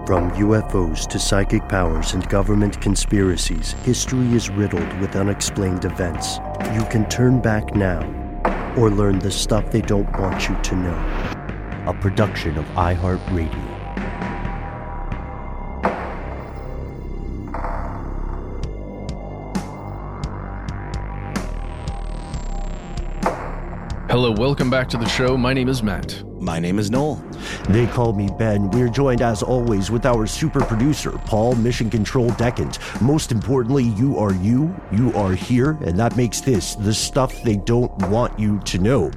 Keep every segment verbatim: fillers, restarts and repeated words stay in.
From U F Os to psychic powers and government conspiracies, history is riddled with unexplained events. You can turn back now or learn the stuff they don't want you to know. A production of iHeartRadio. Hello, welcome back to the show. My name is Matt. My name is Noel. They call me Ben. We're joined, as always, with our super producer, Paul Mission Control Decant. Most importantly, you are you, you are here, and that makes this the stuff they don't want you to know.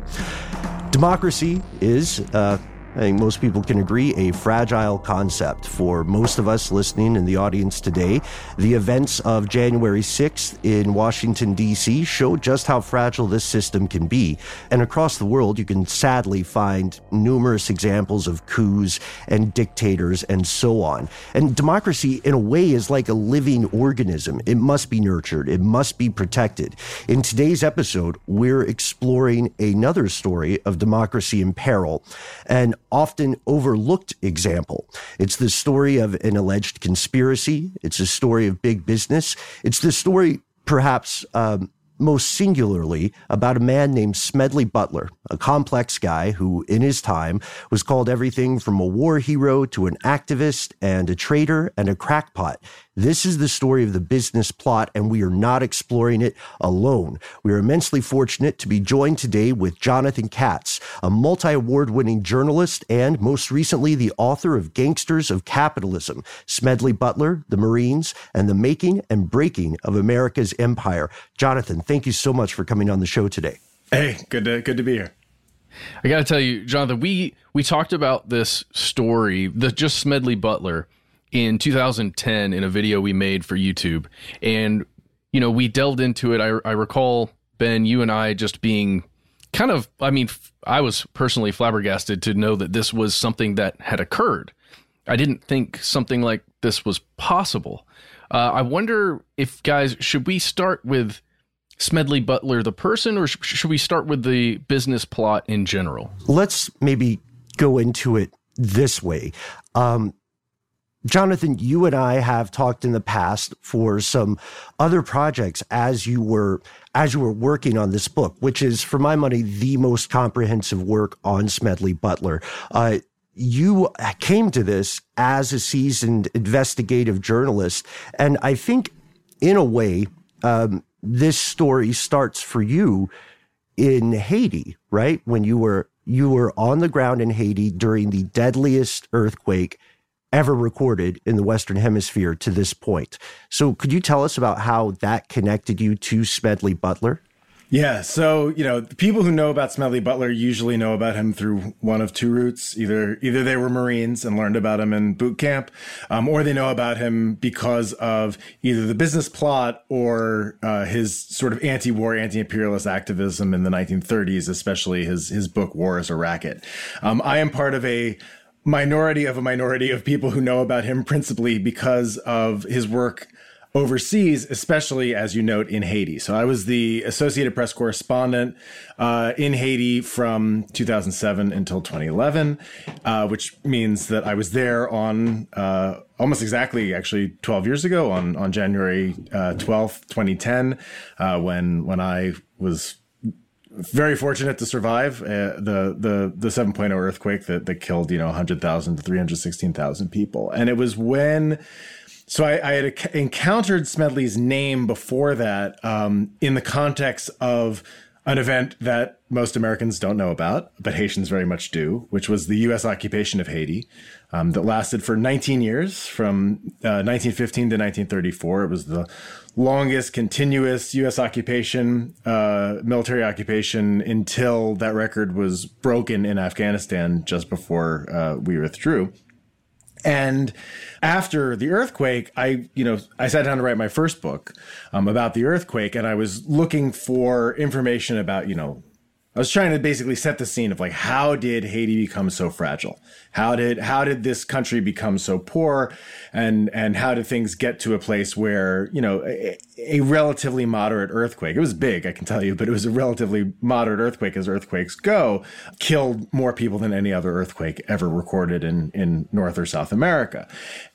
Democracy is, uh, I think most people can agree, a fragile concept. For most of us listening in the audience today, the events of January sixth in Washington, D C showed just how fragile this system can be. And across the world, you can sadly find numerous examples of coups and dictators and so on. And democracy, in a way, is like a living organism. It must be nurtured. It must be protected. In today's episode, we're exploring another story of democracy in peril, and often overlooked example. It's the story of an alleged conspiracy. It's a story of big business. It's the story, perhaps um, most singularly, about a man named Smedley Butler, a complex guy who, in his time, was called everything from a war hero to an activist and a traitor and a crackpot. This is the story of the business plot, and we are not exploring it alone. We are immensely fortunate to be joined today with Jonathan Katz, a multi-award winning journalist and, most recently, the author of Gangsters of Capitalism, Smedley Butler, the Marines, and the Making and Breaking of America's Empire. Jonathan, thank you so much for coming on the show today. Hey, good to good to be here. I got to tell you, Jonathan, we we talked about this story, the just Smedley Butler, in two thousand ten in a video we made for YouTube. And, you know, we delved into it. I, I recall, Ben, you and I just being kind of, I mean, I was personally flabbergasted to know that this was something that had occurred. I didn't think something like this was possible. Uh, I wonder if, guys, should we start with Smedley Butler, the person, or sh- should we start with the business plot in general? Let's maybe go into it this way. Um, Jonathan, you and I have talked in the past for some other projects as you were as you were working on this book, which is, for my money, the most comprehensive work on Smedley Butler. Uh, you came to this as a seasoned investigative journalist, and I think, in a way, um, this story starts for you in Haiti, right? When you were you were on the ground in Haiti during the deadliest earthquake ever recorded in the Western Hemisphere to this point. So could you tell us about how that connected you to Smedley Butler? Yeah, so, you know, the people who know about Smedley Butler usually know about him through one of two routes. Either either they were Marines and learned about him in boot camp, um, or they know about him because of either the business plot or uh, his sort of anti-war, anti-imperialist activism in the nineteen thirties, especially his, his book, War is a Racket. Um, I am part of a minority of a minority of people who know about him principally because of his work overseas, especially, as you note, in Haiti. So I was the Associated Press correspondent uh, in Haiti from two thousand seven until twenty eleven, uh, which means that I was there on uh, almost exactly, actually, twelve years ago, on on January uh, twelfth, twenty ten, uh, when when I was very fortunate to survive uh, the the the seven point oh earthquake that that killed, you know, one hundred thousand to three hundred sixteen thousand people. And it was when, so I, I had encountered Smedley's name before that um, in the context of an event that most Americans don't know about, but Haitians very much do, which was the U S occupation of Haiti um, that lasted for nineteen years, from uh, nineteen fifteen to nineteen thirty-four. It was the longest continuous U S occupation, uh, military occupation, until that record was broken in Afghanistan just before uh, we withdrew. And after the earthquake, I, you know, I sat down to write my first book um, about the earthquake, and I was looking for information about, you know, I was trying to basically set the scene of like, how did Haiti become so fragile? How did how did this country become so poor? And and how did things get to a place where, you know, a, a relatively moderate earthquake, it was big, I can tell you, but it was a relatively moderate earthquake as earthquakes go, killed more people than any other earthquake ever recorded in, in North or South America.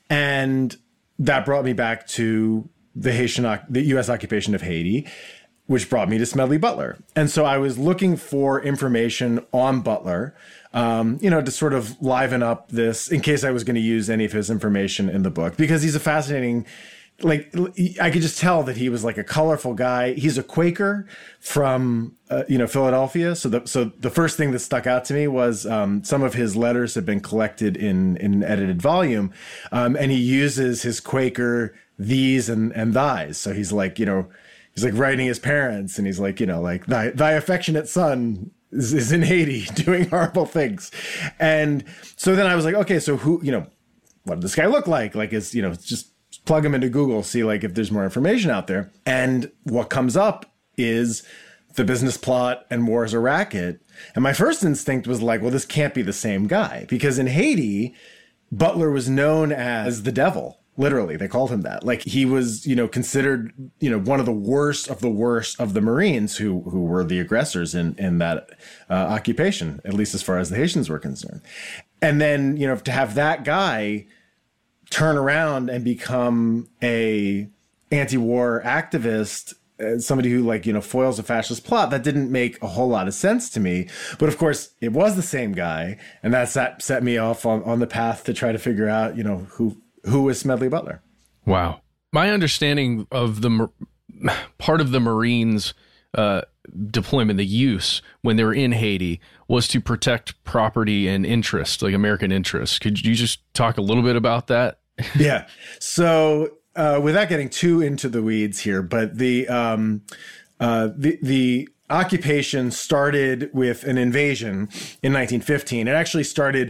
And that brought me back to the Haitian, the U S occupation of Haiti, which brought me to Smedley Butler. And so I was looking for information on Butler, um, you know, to sort of liven up this in case I was going to use any of his information in the book, because he's a fascinating, like, I could just tell that he was like a colorful guy. He's a Quaker from, uh, you know, Philadelphia. So the, so the first thing that stuck out to me was um, some of his letters have been collected in, in an edited volume. Um, and he uses his Quaker these and, and thys. So he's like, you know, he's like writing his parents, and he's like, you know, like thy, thy affectionate son is, is in Haiti doing horrible things. And so then I was like, okay, so who, you know, what did this guy look like? Like, is, you know, just plug him into Google, see like if there's more information out there. And what comes up is The Business Plot and War is a Racket. And my first instinct was like, well, this can't be the same guy, because in Haiti, Butler was known as the devil. Literally, they called him that. Like, he was, you know, considered, you know, one of the worst of the worst of the Marines who who were the aggressors in in that uh, occupation, at least as far as the Haitians were concerned. And then, you know, to have that guy turn around and become a anti-war activist, uh, somebody who, like, you know, foils a fascist plot, that didn't make a whole lot of sense to me. But of course, it was the same guy, and that set, set me off on, on the path to try to figure out, you know, who. Who was Smedley Butler? Wow. My understanding of the part of the Marines' uh, deployment, the use when they were in Haiti, was to protect property and interest, like American interests. Could you just talk a little bit about that? Yeah. So uh, without getting too into the weeds here, but the um, uh, the the occupation started with an invasion in nineteen fifteen. It actually started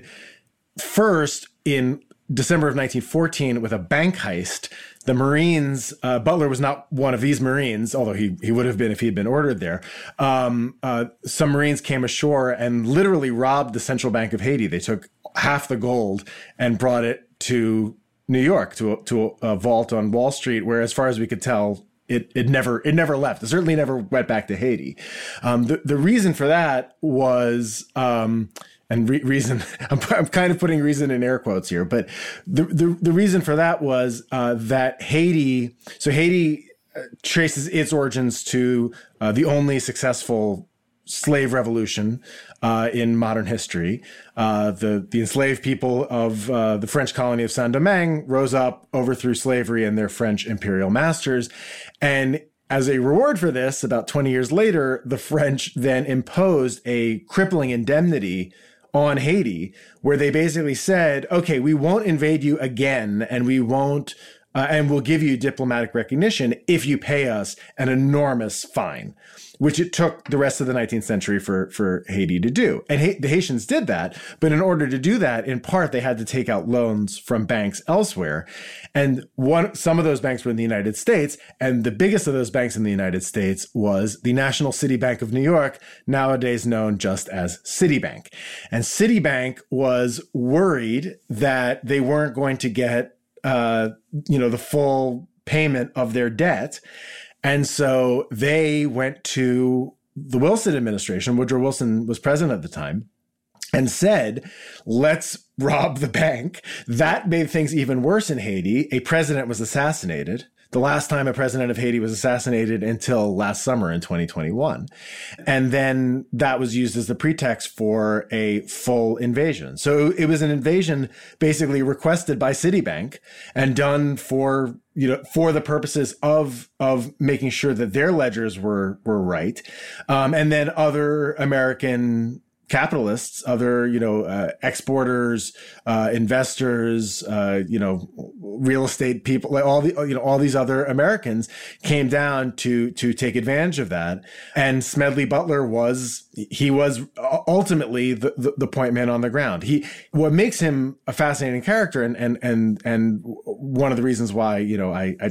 first in December of nineteen fourteen with a bank heist. The Marines, uh, Butler was not one of these Marines, although he he would have been if he had been ordered there. Um, uh, some Marines came ashore and literally robbed the Central Bank of Haiti. They took half the gold and brought it to New York, to a, to a vault on Wall Street, where, as far as we could tell, it it never it never left. It certainly never went back to Haiti. Um, the the reason for that was. Um, And re- reason, I'm, I'm kind of putting reason in air quotes here, but the the, the reason for that was uh, that Haiti, so Haiti uh, traces its origins to uh, the only successful slave revolution uh, in modern history. Uh, the, the enslaved people of uh, the French colony of Saint-Domingue rose up, overthrew slavery and their French imperial masters. And as a reward for this, about twenty years later, the French then imposed a crippling indemnity on Haiti, where they basically said, okay, we won't invade you again, and we won't, uh, and we'll give you diplomatic recognition if you pay us an enormous fine, which it took the rest of the nineteenth century for, for Haiti to do. And ha- the Haitians did that, but in order to do that, in part, they had to take out loans from banks elsewhere. And one, some of those banks were in the United States, and the biggest of those banks in the United States was the National City Bank of New York, nowadays known just as Citibank. And Citibank was worried that they weren't going to get, uh, you know, the full payment of their debt. And so they went to the Wilson administration, Woodrow Wilson was president at the time, and said, let's rob the bank. That made things even worse in Haiti. A president was assassinated. The last time a president of Haiti was assassinated until last summer in twenty twenty-one. And then that was used as the pretext for a full invasion. So it was an invasion basically requested by Citibank and done for, you know, for the purposes of, of making sure that their ledgers were, were right. Um, and then other American capitalists, other, you know, uh, exporters, uh, investors, uh, you know, real estate people, like all the, you know, all these other Americans came down to, to take advantage of that. And Smedley Butler was, he was ultimately the, the, the point man on the ground. He, what makes him a fascinating character and, and, and, and one of the reasons why, you know, I, I just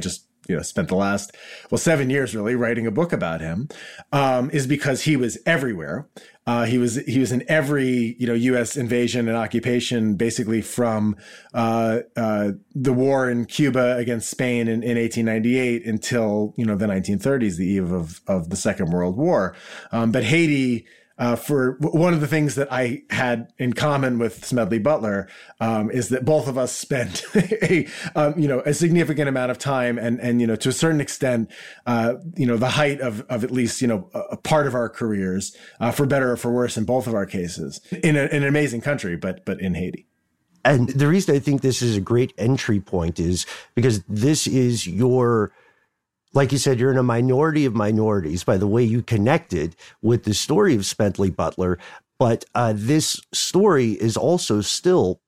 you know, spent the last, well, seven years really writing a book about him, um, is because he was everywhere. Uh, he was he was in every, you know, U S invasion and occupation, basically from uh, uh, the war in Cuba against Spain in, in eighteen ninety-eight until, you know, the nineteen thirties, the eve of, of the Second World War. Um, but Haiti, Uh, for one of the things that I had in common with Smedley Butler um, is that both of us spent a um, you know a significant amount of time and and you know to a certain extent uh, you know the height of of at least you know a, a part of our careers, uh, for better or for worse in both of our cases, in, a, in an amazing country, but but in Haiti. And the reason I think this is a great entry point is because this is your, like you said, you're in a minority of minorities by the way you connected with the story of Smedley Butler. But uh, this story is also still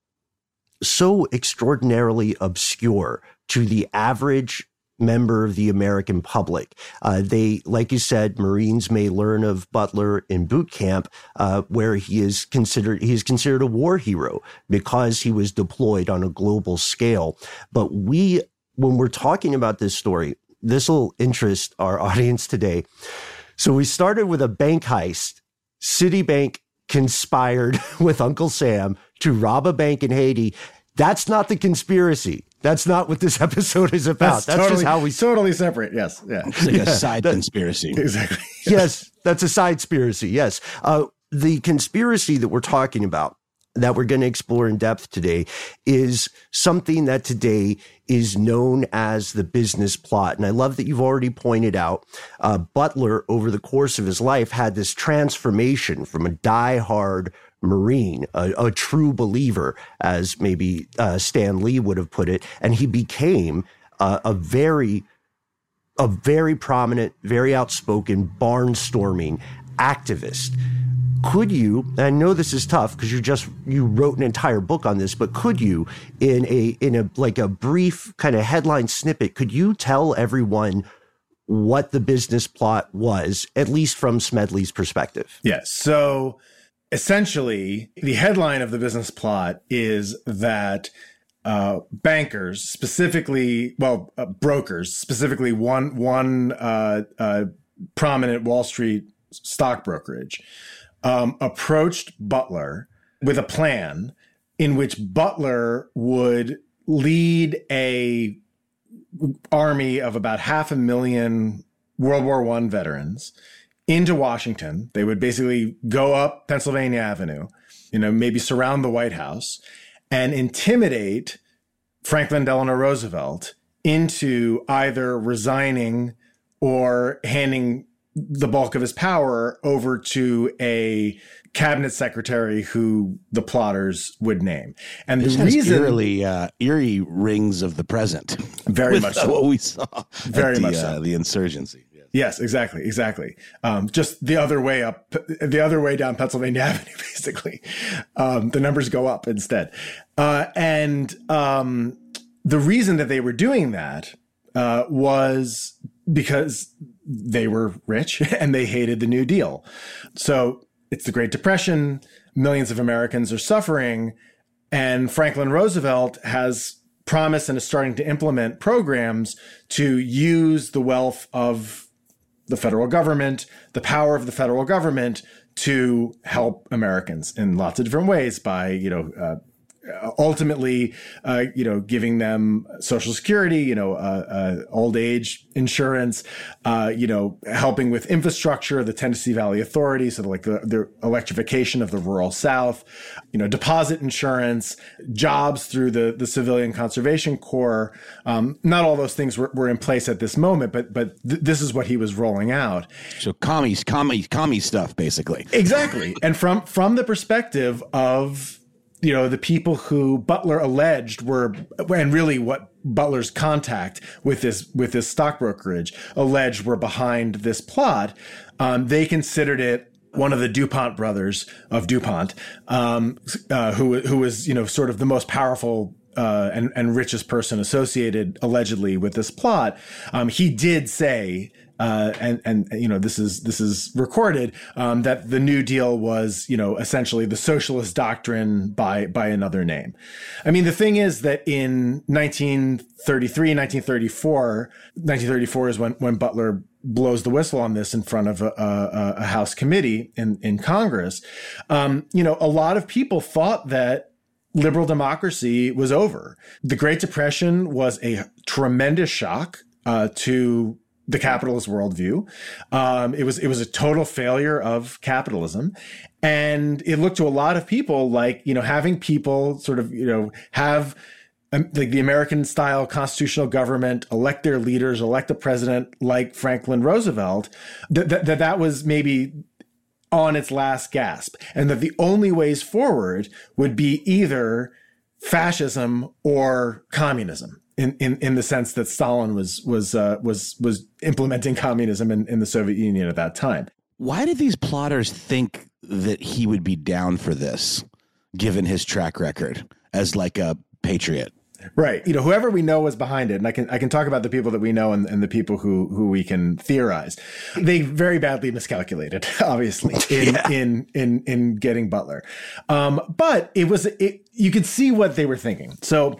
so extraordinarily obscure to the average member of the American public. Uh, they, like you said, Marines may learn of Butler in boot camp, uh, where he is considered, he is considered a war hero because he was deployed on a global scale. But we, when we're talking about this story, this will interest our audience today. So we started with a bank heist. Citibank conspired with Uncle Sam to rob a bank in Haiti. That's not the conspiracy. That's not what this episode is about. That's, that's totally, just how we totally separate. Yes. Yeah. It's like yeah, a side that, conspiracy. Exactly. Yes. That's a side conspiracy. Yes. Uh, the conspiracy that we're talking about, that we're going to explore in depth today, is something that today is known as the business plot. And I love that you've already pointed out uh, Butler, over the course of his life, had this transformation from a diehard Marine, a, a true believer, as maybe uh, Stan Lee would have put it, and he became uh, a very, a very prominent, very outspoken, barnstorming activist. Could you, and I know this is tough because you just, you wrote an entire book on this, but could you, in a, in a, like a brief kind of headline snippet, could you tell everyone what the business plot was, at least from Smedley's perspective? Yes. So essentially, the headline of the business plot is that uh, bankers, specifically, well, uh, brokers, specifically one, one uh, uh, prominent Wall Street stock brokerage, Um, approached Butler with a plan in which Butler would lead a army of about half a million World War One veterans into Washington. They would basically go up Pennsylvania Avenue, you know, maybe surround the White House and intimidate Franklin Delano Roosevelt into either resigning or handing the bulk of his power over to a cabinet secretary who the plotters would name. And this the reason eerily, uh, eerie rings of the present. Very with, much uh, so. what we saw. Very at the, much so. Uh, the insurgency. Yes. Yes, exactly. Exactly. Um, just the other way up, the other way down Pennsylvania Avenue, basically. Um, the numbers go up instead. Uh, and, um, the reason that they were doing that, uh, was because they were rich and they hated the New Deal. So it's the Great Depression. Millions of Americans are suffering. And Franklin Roosevelt has promised and is starting to implement programs to use the wealth of the federal government, the power of the federal government, to help Americans in lots of different ways by, you know, uh, ultimately, uh, you know, giving them Social Security, you know, uh, uh, old age insurance, uh, you know, helping with infrastructure, the Tennessee Valley Authority, so like the, the electrification of the rural South, you know, deposit insurance, jobs through the, the Civilian Conservation Corps. Um, not all those things were, were in place at this moment, but but th- this is what he was rolling out. So commie, commie, commie stuff, basically. Exactly. And from from the perspective of, you know, the people who Butler alleged were, and really what Butler's contact with this, with this stock brokerage alleged were behind this plot, um, they considered it one of the DuPont brothers of DuPont, um, uh, who, who was, you know, sort of the most powerful Uh, and, and richest person associated allegedly with this plot. Um, he did say uh, and and you know this is this is recorded um, that the New Deal was you know essentially the socialist doctrine by by another name. I mean, the thing is that in nineteen thirty-three, nineteen thirty-four, nineteen thirty-four is when when Butler blows the whistle on this in front of a, a, a House committee in in Congress. Um, you know, a lot of people thought that liberal democracy was over. The Great Depression was a tremendous shock uh, to the capitalist worldview. Um, it was it was a total failure of capitalism, and it looked to a lot of people like you know having people sort of you know have um, like the American style constitutional government, elect their leaders, elect a president like Franklin Roosevelt. That that that, that was maybe on its last gasp, and that the only ways forward would be either fascism or communism, in, in, in the sense that Stalin was was uh, was was implementing communism in, in the Soviet Union at that time. Why did these plotters think that he would be down for this, given his track record as like a patriot? Right. You know, whoever we know was behind it, and I can I can talk about the people that we know and, and the people who who we can theorize. They very badly miscalculated, obviously, in yeah. in in in getting Butler. Um, but it was it, you could see what they were thinking. So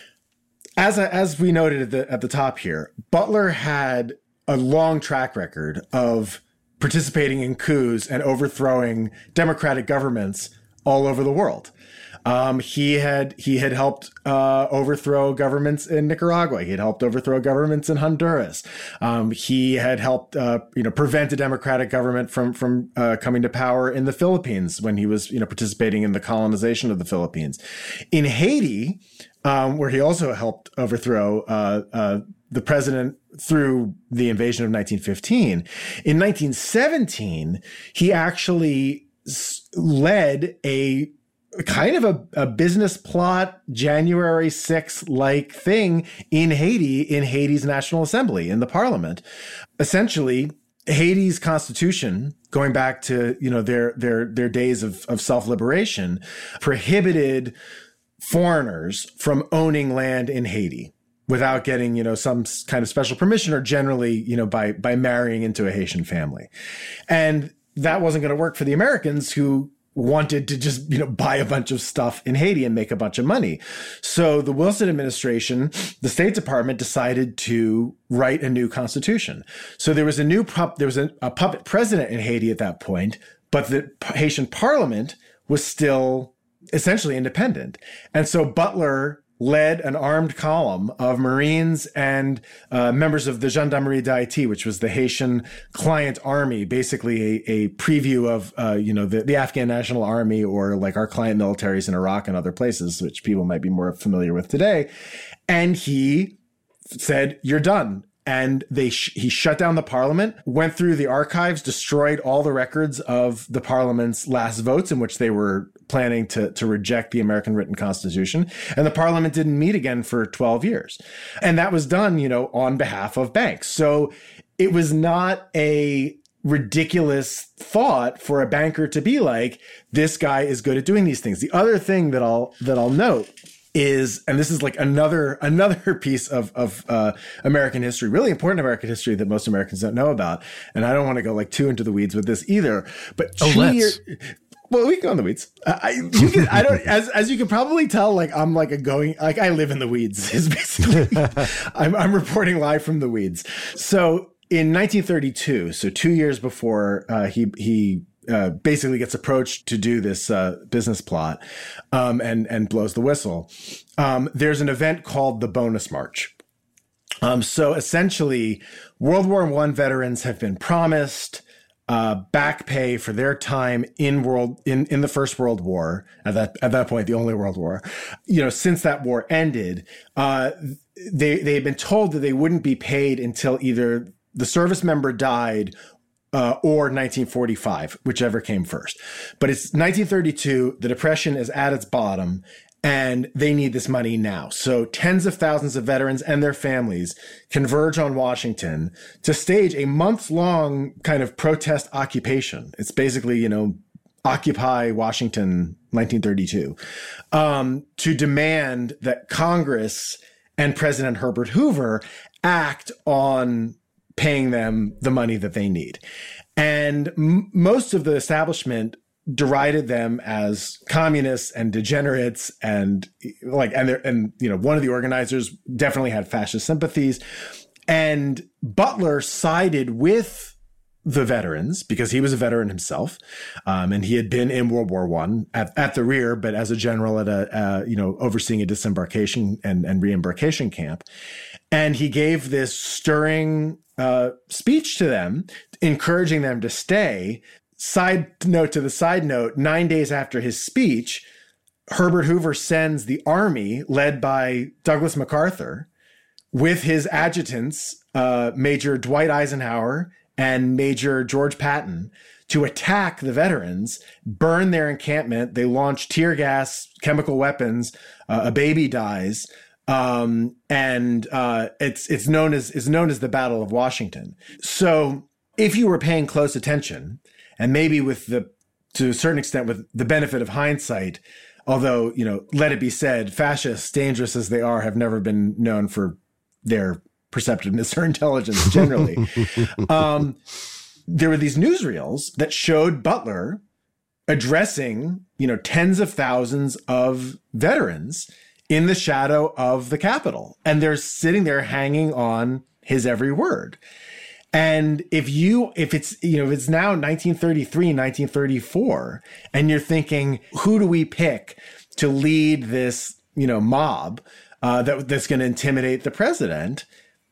as a, as we noted at the at the top here, Butler had a long track record of participating in coups and overthrowing democratic governments all over the world. Um, he had he had helped uh, overthrow governments in Nicaragua. He had helped overthrow governments in Honduras. Um, he had helped uh, you know prevent a democratic government from from uh, coming to power in the Philippines when he was you know participating in the colonization of the Philippines. In Haiti, um, where he also helped overthrow uh, uh, the president through the invasion of nineteen fifteen. In nineteen seventeen, he actually led a kind of a, a business plot, January sixth like thing in Haiti, in Haiti's National Assembly, in the parliament. Essentially, Haiti's constitution, going back to, you know, their, their, their days of, of self-liberation, prohibited foreigners from owning land in Haiti without getting, you know, some kind of special permission, or generally, you know, by, by marrying into a Haitian family. And that wasn't going to work for the Americans, who wanted to just, you know, buy a bunch of stuff in Haiti and make a bunch of money. So the Wilson administration, the State Department, decided to write a new constitution. So there was a new pup, there was a, a puppet president in Haiti at that point, but the Haitian parliament was still essentially independent. And so Butler led an armed column of Marines and uh, members of the Gendarmerie d'Haïti, which was the Haitian client army, basically a, a preview of, uh, you know, the, the Afghan National Army, or like our client militaries in Iraq and other places, which people might be more familiar with today. And he said, "You're done." And they sh- he shut down the parliament, went through the archives, destroyed all the records of the parliament's last votes in which they were planning to, to reject the American written constitution. And the parliament didn't meet again for twelve years. And that was done, you know, on behalf of banks. So it was not a ridiculous thought for a banker to be like, this guy is good at doing these things. The other thing that I'll, that I'll note is, and this is like another another piece of of uh, American history, really important American history that most Americans don't know about. And I don't want to go like too into the weeds with this either. But oh, let's. Year, well, we can go in the weeds. I you can, I don't as as you can probably tell, like I'm like a going like I live in the weeds. Is basically I'm I'm reporting live from the weeds. So in nineteen thirty-two, so two years before uh, he he. Uh, basically gets approached to do this uh, business plot um, and, and blows the whistle. Um, there's an event called the Bonus March. Um, so essentially, World War One veterans have been promised uh, back pay for their time in world in, in the First World War. At that at that point, the only World War. You know, since that war ended, uh, they they had been told that they wouldn't be paid until either the service member died Uh, or nineteen forty-five, whichever came first. But it's nineteen thirty-two, the Depression is at its bottom, and they need this money now. So tens of thousands of veterans and their families converge on Washington to stage a month-long kind of protest occupation. It's basically, you know, Occupy Washington nineteen thirty-two, um, to demand that Congress and President Herbert Hoover act on paying them the money that they need. And m- most of the establishment derided them as communists and degenerates, and like, and they're, and you know, one of the organizers definitely had fascist sympathies. And Butler sided with the veterans because he was a veteran himself, um, and he had been in World War One at, at the rear, but as a general at a uh, you know overseeing a disembarkation and, and re-embarkation camp. And he gave this stirring uh, speech to them, encouraging them to stay. Side note to the side note: nine days after his speech, Herbert Hoover sends the army led by Douglas MacArthur with his adjutants, uh, Major Dwight Eisenhower and Major George Patton, to attack the veterans, burn their encampment. They launch tear gas, chemical weapons. Uh, a baby dies, um, and uh, it's it's known as is known as the Battle of Washington. So, if you were paying close attention, and maybe with the to a certain extent with the benefit of hindsight, although you know, let it be said, fascists, dangerous as they are, have never been known for their perceptiveness or intelligence generally. um, there were these newsreels that showed Butler addressing, you know, tens of thousands of veterans in the shadow of the Capitol. And they're sitting there hanging on his every word. And if you, if it's, you know, if it's now nineteen thirty-three, nineteen thirty-four, and you're thinking, who do we pick to lead this, you know, mob uh, that that's going to intimidate the president?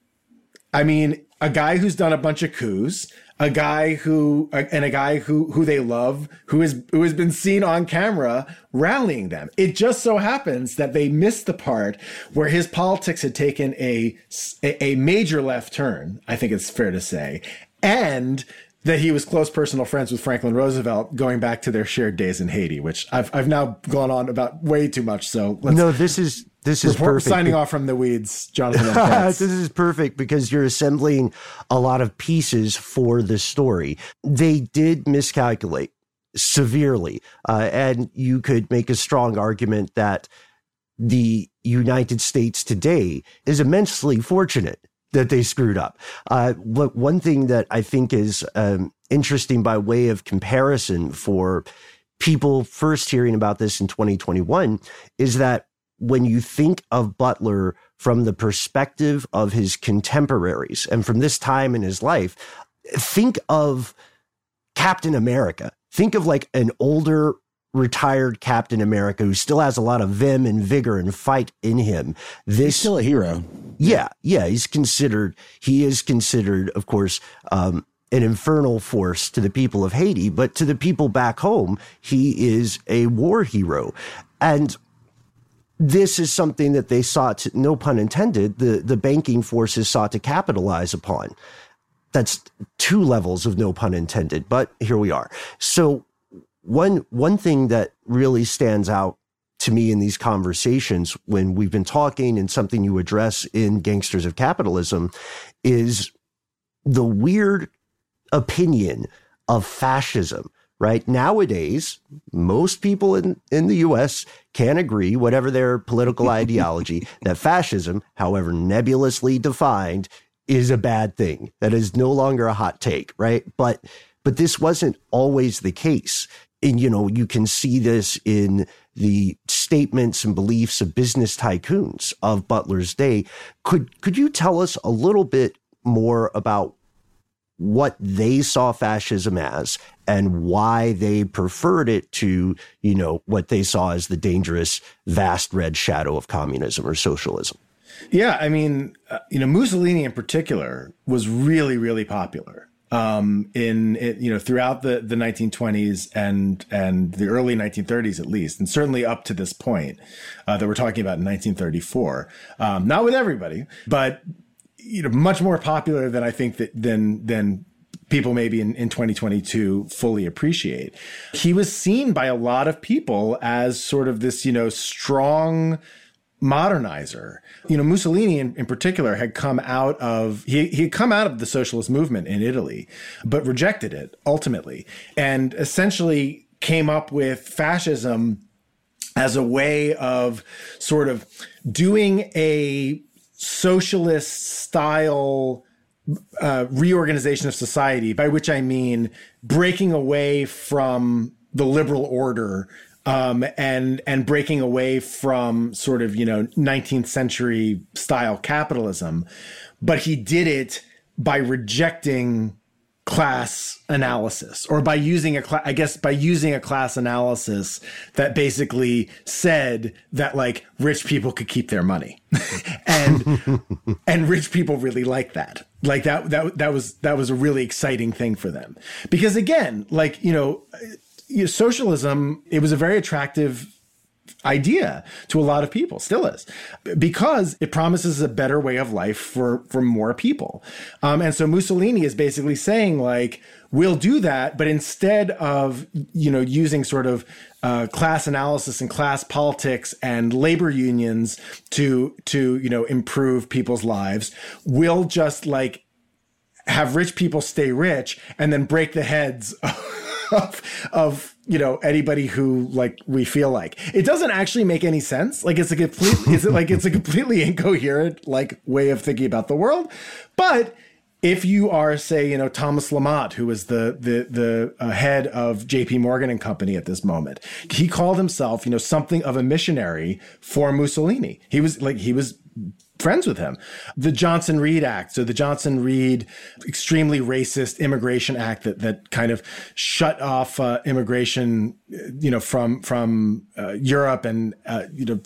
I mean, a guy who's done a bunch of coups, a guy who, and a guy who, who they love, who is, who has been seen on camera rallying them. It just so happens that they missed the part where his politics had taken a, a major left turn, I think it's fair to say, and that he was close personal friends with Franklin Roosevelt going back to their shared days in Haiti, which I've, I've now gone on about way too much. So let's. No, this is, This is Report, perfect. Signing off from the weeds, Jonathan. This is perfect because you're assembling a lot of pieces for the story. They did miscalculate severely, uh, and you could make a strong argument that the United States today is immensely fortunate that they screwed up. Uh, but one thing that I think is um, interesting by way of comparison for people first hearing about this in twenty twenty-one is that when you think of Butler from the perspective of his contemporaries and from this time in his life, think of Captain America. Think of like an older retired Captain America who still has a lot of vim and vigor and fight in him. This, he's still a hero. Yeah, yeah. He's considered, he is considered, of course, um, an infernal force to the people of Haiti, but to the people back home, he is a war hero. And this is something that they sought to, no pun intended, the, the banking forces sought to capitalize upon. That's two levels of no pun intended, but here we are. So one, one thing that really stands out to me in these conversations when we've been talking and something you address in Gangsters of Capitalism is the weird opinion of fascism. Right? Nowadays, most people in, in the U S can agree, whatever their political ideology, that fascism, however nebulously defined, is a bad thing. That is no longer a hot take, right? But but this wasn't always the case. And, you know, you can see this in the statements and beliefs of business tycoons of Butler's day. Could could you tell us a little bit more about what they saw fascism as and why they preferred it to, you know, what they saw as the dangerous, vast red shadow of communism or socialism? Yeah, I mean, uh, you know, Mussolini in particular was really, really popular um, in, it, you know, throughout the, the nineteen twenties and and the early nineteen thirties, at least, and certainly up to this point uh, that we're talking about in nineteen thirty-four. Um, not with everybody, but you know, much more popular than I think that than than people maybe in, in twenty twenty-two fully appreciate. He was seen by a lot of people as sort of this, you know, strong modernizer. You know, Mussolini in, in particular had come out of, he, he had come out of the socialist movement in Italy, but rejected it ultimately, and essentially came up with fascism as a way of sort of doing a socialist style uh, reorganization of society, by which I mean breaking away from the liberal order um, and and breaking away from sort of, you know, nineteenth century style capitalism. But he did it by rejecting class analysis, or by using a cla- I guess by using a class analysis that basically said that like rich people could keep their money, and and rich people really like that. Like that that that was that was a really exciting thing for them, because again, like you know, you know socialism, it was a very attractive idea to a lot of people, still is, because it promises a better way of life for for more people. Um, and so Mussolini is basically saying, like, we'll do that, but instead of, you know, using sort of uh, class analysis and class politics and labor unions to to you know improve people's lives, we'll just like have rich people stay rich and then break the heads of of you know anybody who like we feel like. It doesn't actually make any sense. Like it's a complete is it like it's a completely incoherent like way of thinking about the world. But if you are, say, you know, Thomas Lamont, who was the the the uh, head of J P Morgan and Company at this moment, he called himself, you know, something of a missionary for Mussolini. He was like he was friends with him. The Johnson-Reed Act, so the Johnson-Reed extremely racist immigration act that that kind of shut off uh, immigration, you know, from from uh, Europe, and uh, you know.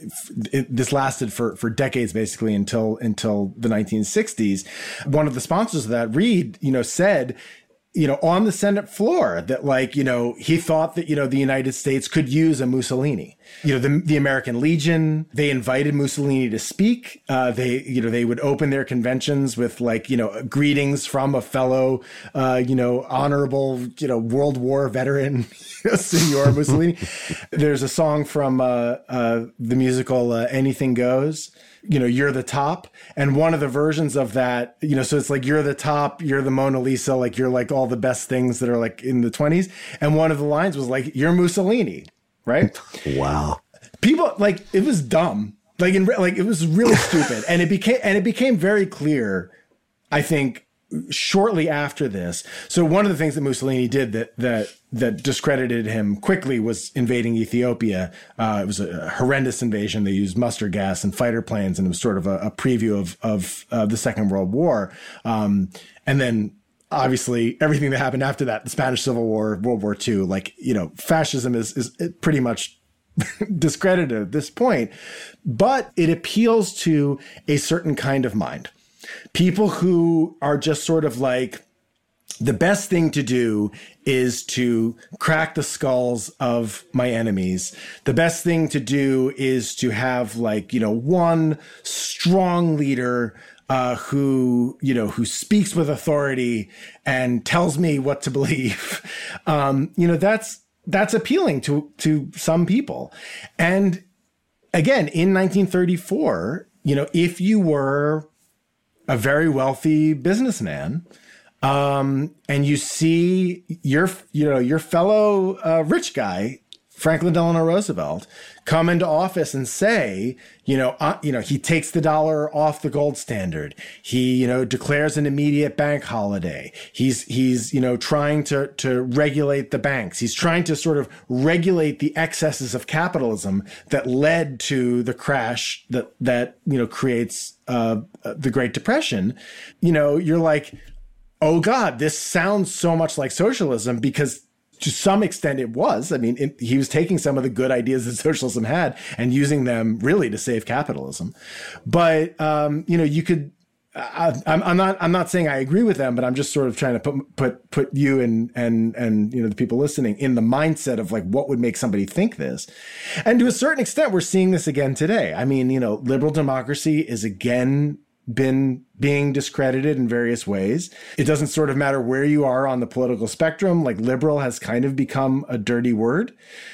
It, this lasted for, for decades, basically, until until the nineteen sixties. One of the sponsors of that, Reed, you know, said, you know, on the Senate floor that, like, you know, he thought that, you know, the United States could use a Mussolini. You know, the, the American Legion, they invited Mussolini to speak. Uh, they, you know, they would open their conventions with, like, you know, greetings from a fellow, uh, you know, honorable, you know, World War veteran, Signor Mussolini. There's a song from uh, uh, the musical uh, Anything Goes. You know, you're the top. And one of the versions of that, you know, so it's like, you're the top, you're the Mona Lisa, like you're like all the best things that are like in the twenties. And one of the lines was like, you're Mussolini, right? Wow. People like, it was dumb. Like, in like, it was really stupid. And it became, and it became very clear, I think, shortly after this. So one of the things that Mussolini did that that that discredited him quickly was invading Ethiopia. Uh, it was a horrendous invasion. They used mustard gas and fighter planes, and it was sort of a, a preview of of uh, the Second World War. Um, and then obviously everything that happened after that, the Spanish Civil War, World War Two, like, you know, fascism is is pretty much discredited at this point. But it appeals to a certain kind of mind. People who are just sort of like, the best thing to do is to crack the skulls of my enemies. The best thing to do is to have, like, you know, one strong leader uh, who, you know, who speaks with authority and tells me what to believe. Um, you know, that's, that's appealing to, to some people. And again, in nineteen thirty-four, you know, if you were a very wealthy businessman, um, and you see your, you know, your fellow uh, rich guy, Franklin Delano Roosevelt, come into office and say, you know, uh, you know, he takes the dollar off the gold standard. He, you know, declares an immediate bank holiday. He's, he's, you know, trying to, to regulate the banks. He's trying to sort of regulate the excesses of capitalism that led to the crash that, that, you know, creates uh, the Great Depression. You know, you're like, oh God, this sounds so much like socialism, because to some extent it was. I mean, it, he was taking some of the good ideas that socialism had and using them really to save capitalism. But, um, you know, you could, I, I'm, I'm not, I'm not saying I agree with them, but I'm just sort of trying to put, put, put you and, and, and, you know, the people listening in the mindset of like, what would make somebody think this? And to a certain extent, we're seeing this again today. I mean, you know, liberal democracy is again been being discredited in various ways. It doesn't sort of matter where you are on the political spectrum. Like, liberal has kind of become a dirty word,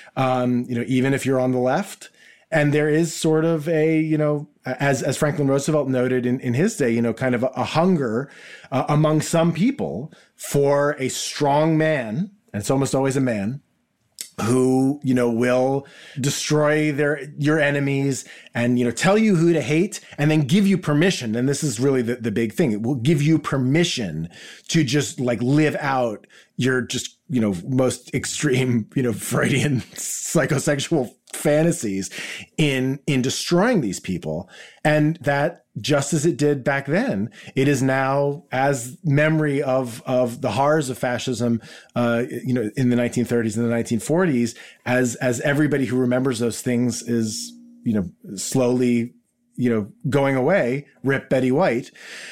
um, you know, even if you're on the left. And there is sort of a, you know, as as Franklin Roosevelt noted in, in his day, you know, kind of a, a hunger uh, among some people for a strong man, and it's almost always a man, who, you know, will destroy their, your enemies and, you know, tell you who to hate and then give you permission. And this is really the, the big thing. It will give you permission to just like live out your just, you know, most extreme, you know, Freudian psychosexual fantasies in, in destroying these people. And that, just as it did back then, it is now, as memory of of the horrors of fascism, uh, you know, in the nineteen thirties and the nineteen forties, as as everybody who remembers those things is, you know, slowly, you know, going away. Rip Betty White,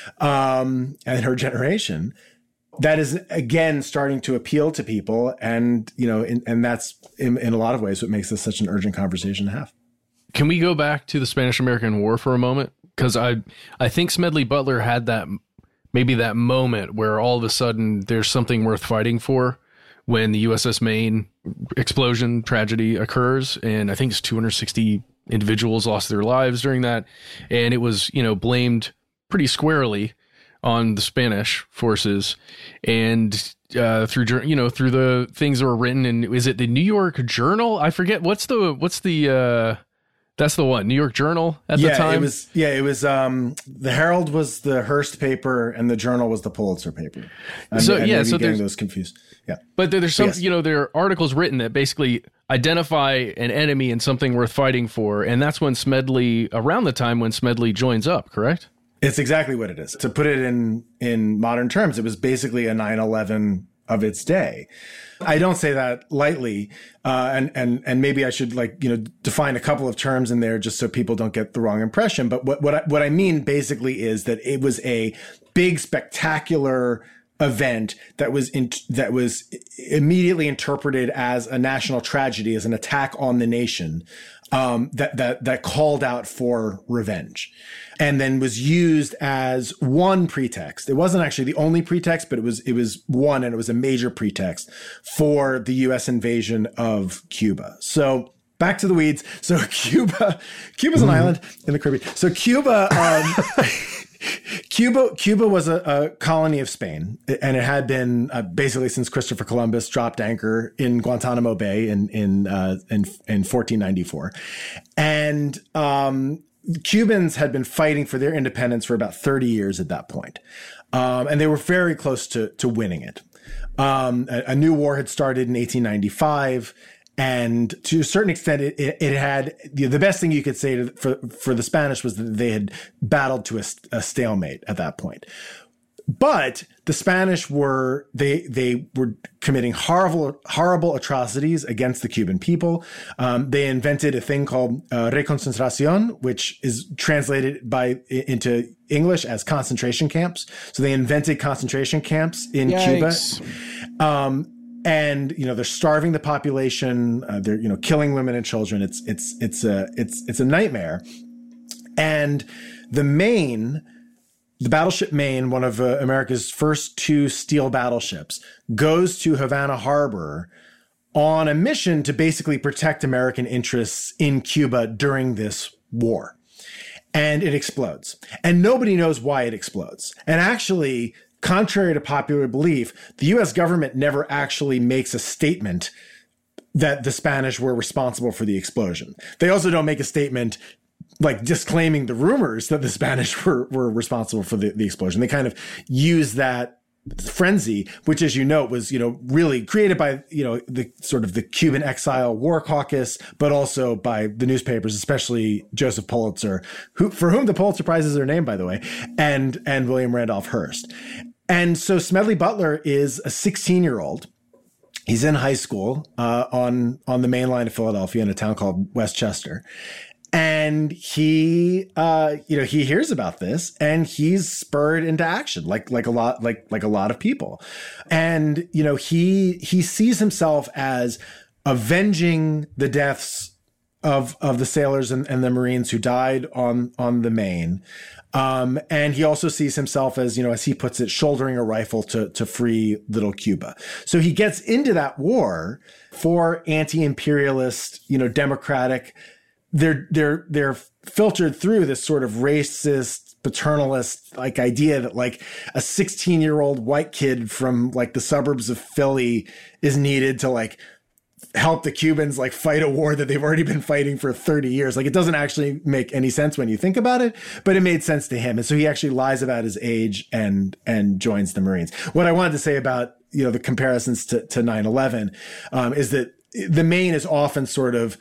um, and her generation. That is again starting to appeal to people, and you know, in, and that's in, in a lot of ways what makes this such an urgent conversation to have. Can we go back to the Spanish-American War for a moment? Because I, I think Smedley Butler had that, maybe that moment where all of a sudden there's something worth fighting for when the U S S Maine explosion tragedy occurs. And I think it's two hundred sixty individuals lost their lives during that. And it was, you know, blamed pretty squarely on the Spanish forces. And uh, through, you know, through the things that were written in, is it the New York Journal? I forget. What's the, what's the, uh, That's the one, New York Journal at yeah, the time? It was, yeah, it was, um, the Herald was the Hearst paper and the Journal was the Pulitzer paper. And, so, and yeah, so getting there's those confused. Yeah. But there, there's some, yes. you know, there are articles written that basically identify an enemy and something worth fighting for. And that's when Smedley, around the time when Smedley joins up, correct? It's exactly what it is. To put it in, in modern terms, it was basically a nine eleven of its day. I don't say that lightly, uh, and and and maybe I should like you know define a couple of terms in there just so people don't get the wrong impression. But what what I, what I mean basically is that it was a big, spectacular event that was in, that was immediately interpreted as a national tragedy, as an attack on the nation, um, that that that called out for revenge. And then was used as one pretext. It wasn't actually the only pretext, but it was it was one, and it was a major pretext for the U S invasion of Cuba. So back to the weeds. So Cuba, Cuba's an mm. island in the Caribbean. So Cuba, um, Cuba, Cuba was a, a colony of Spain, and it had been uh, basically since Christopher Columbus dropped anchor in Guantanamo Bay in in uh, in, in fourteen ninety-four, and um, Cubans had been fighting for their independence for about thirty years at that point. Um, and they were very close to, to winning it. Um, a, a new war had started in eighteen ninety-five. And to a certain extent, it, it, it had the, the best thing you could say to, for, for the Spanish was that they had battled to a, a stalemate at that point. But the Spanish were, they, they were committing horrible, horrible atrocities against the Cuban people. Um, they invented a thing called uh, reconcentración, which is translated by into English as concentration camps. So they invented concentration camps in Yikes. Cuba. Um, and, you know, they're starving the population. Uh, they're, you know, killing women and children. It's, it's, it's a, it's, it's a nightmare. And the Maine, the battleship Maine, one of uh, America's first two steel battleships, goes to Havana Harbor on a mission to basically protect American interests in Cuba during this war. And it explodes. And nobody knows why it explodes. And actually, contrary to popular belief, the U S government never actually makes a statement that the Spanish were responsible for the explosion. They also don't make a statement like disclaiming the rumors that the Spanish were, were responsible for the, the explosion. They kind of use that frenzy, which, as you know, was, you know, really created by, you know, the sort of the Cuban Exile War Caucus, but also by the newspapers, especially Joseph Pulitzer, who, for whom the Pulitzer Prizes are named, by the way, and, and William Randolph Hearst. And so Smedley Butler is a sixteen year old. He's in high school, uh, on, on the main line of Philadelphia in a town called Westchester. And he, uh, you know, he hears about this and he's spurred into action, like, like a lot, like, like a lot of people. And, you know, he, he sees himself as avenging the deaths of, of the sailors and, and the Marines who died on, on the Maine. Um, and he also sees himself as, you know, as he puts it, shouldering a rifle to, to free little Cuba. So he gets into that war for anti-imperialist, you know, democratic. They're, they're, they're filtered through this sort of racist, paternalist, like idea that like a sixteen year old white kid from like the suburbs of Philly is needed to like help the Cubans like fight a war that they've already been fighting for thirty years. Like, it doesn't actually make any sense when you think about it, but it made sense to him. And so he actually lies about his age and, and joins the Marines. What I wanted to say about, you know, the comparisons to, to nine eleven, um, is that the Maine is often sort of,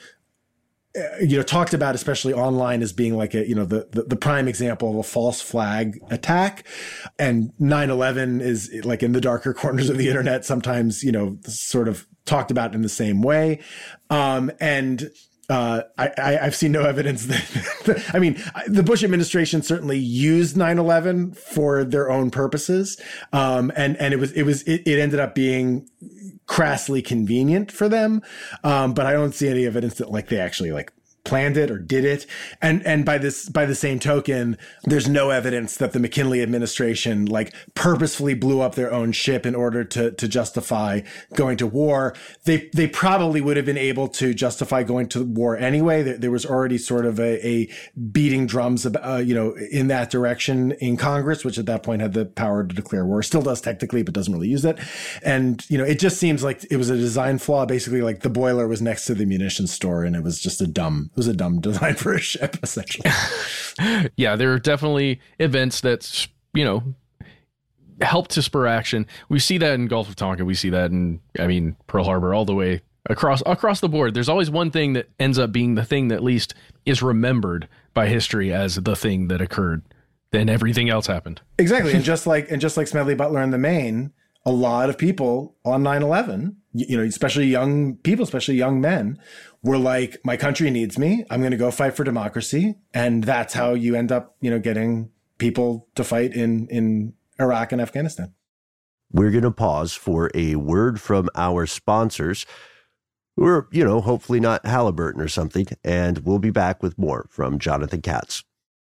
you know, talked about, especially online, as being like a, you know, the, the, the prime example of a false flag attack. And nine eleven is like in the darker corners of the internet, sometimes, you know, sort of talked about in the same way. Um, and, uh, I, I, I've seen no evidence that, I mean, the Bush administration certainly used nine eleven for their own purposes. Um, and, and it was, it was, it, it ended up being crassly convenient for them. Um, but I don't see any evidence that like they actually like planned it or did it. And, and by this, by the same token, there's no evidence that the McKinley administration like purposefully blew up their own ship in order to, to justify going to war. They, they probably would have been able to justify going to war anyway. There, there was already sort of a, a beating drums, uh, you know, in that direction in Congress, which at that point had the power to declare war, still does technically, but doesn't really use it. And, you know, it just seems like it was a design flaw. Basically, like the boiler was next to the munitions store and it was just a dumb, it was a dumb design for a ship, essentially. Yeah, there are definitely events that, you know, help to spur action. We see that in Gulf of Tonkin. We see that in, I mean, Pearl Harbor, all the way across across the board. There's always one thing that ends up being the thing that at least is remembered by history as the thing that occurred. Then everything else happened. Exactly. And just like and just like Smedley Butler in the Maine, a lot of people on nine eleven, you know, especially young people, especially young men, were like, my country needs me. I'm going to go fight for democracy. And that's how you end up, you know, getting people to fight in, in Iraq and Afghanistan. We're going to pause for a word from our sponsors, who are, you know, hopefully not Halliburton or something. And we'll be back with more from Jonathan Katz.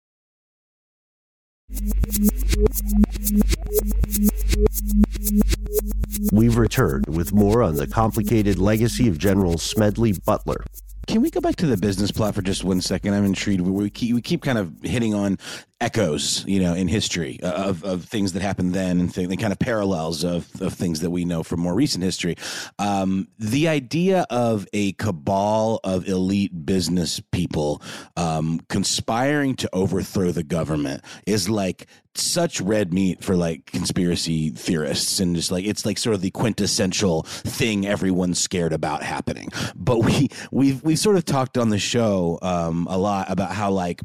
We've returned with more on the complicated legacy of General Smedley Butler. Can we go back to the business plot for just one second? I'm intrigued. We keep, we keep kind of hitting on echoes, you know, in history of, of things that happened then and th- the kind of parallels of, of things that we know from more recent history. Um, the idea of a cabal of elite business people um, conspiring to overthrow the government is like such red meat for like conspiracy theorists, and just like it's like sort of the quintessential thing everyone's scared about happening. But we we've we sort of talked on the show um, a lot about how like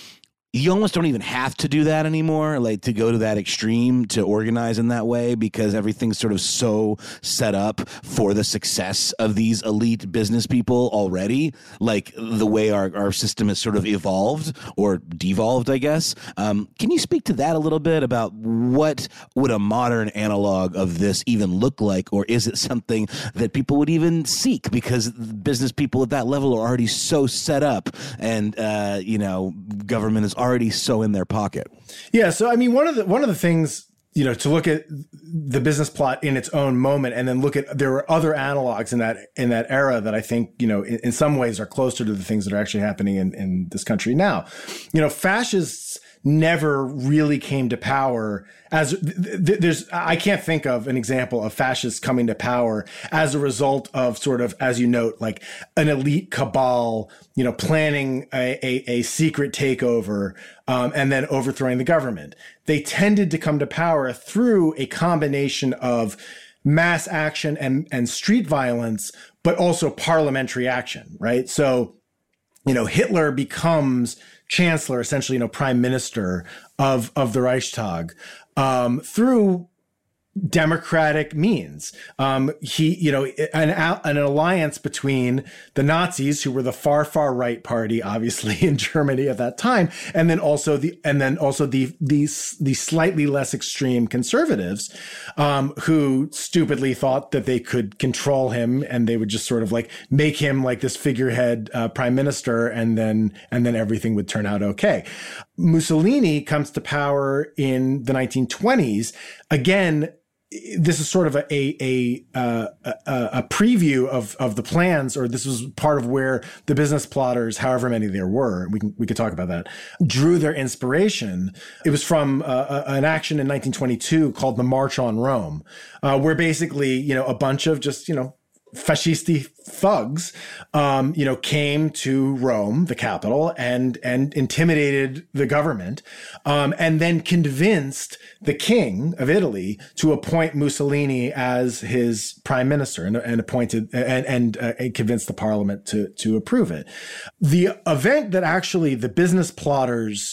you almost don't even have to do that anymore, like to go to that extreme to organize in that way, because everything's sort of so set up for the success of these elite business people already, like the way our, our system has sort of evolved or devolved, I guess. Um, can you speak to that a little bit about what would a modern analog of this even look like, or is it something that people would even seek because business people at that level are already so set up and, uh, you know, government is already so in their pocket? Yeah. So, I mean, one of the, one of the things, you know, to look at the business plot in its own moment and then look at, there were other analogs in that, in that era that I think, you know, in, in some ways are closer to the things that are actually happening in, in this country now. You know, fascists never really came to power as th- there's, I can't think of an example of fascists coming to power as a result of sort of, as you note, like an elite cabal, you know, planning a, a, a secret takeover, um, and then overthrowing the government. They tended to come to power through a combination of mass action and, and street violence, but also parliamentary action, right? So, you know, Hitler becomes chancellor, essentially, you know, prime minister of, of the Reichstag, um, through democratic means. Um, he, you know, an, an alliance between the Nazis, who were the far, far right party, obviously in Germany at that time, and then also the, and then also the, the, the slightly less extreme conservatives, um, who stupidly thought that they could control him and they would just sort of like make him like this figurehead, uh, prime minister, and then, and then everything would turn out okay. Mussolini comes to power in the nineteen twenties. Again, this is sort of a a a, uh, a a preview of of the plans, or this was part of where the business plotters, however many there were, we can we could talk about that, drew their inspiration. It was from uh, an action in nineteen twenty-two called the March on Rome, uh, where basically, you know, a bunch of just, you know, fascisti thugs, um, you know, came to Rome, the capital, and and intimidated the government, um, and then convinced the king of Italy to appoint Mussolini as his prime minister, and, and appointed and and, uh, and convinced the parliament to to approve it. The event that actually the business plotters.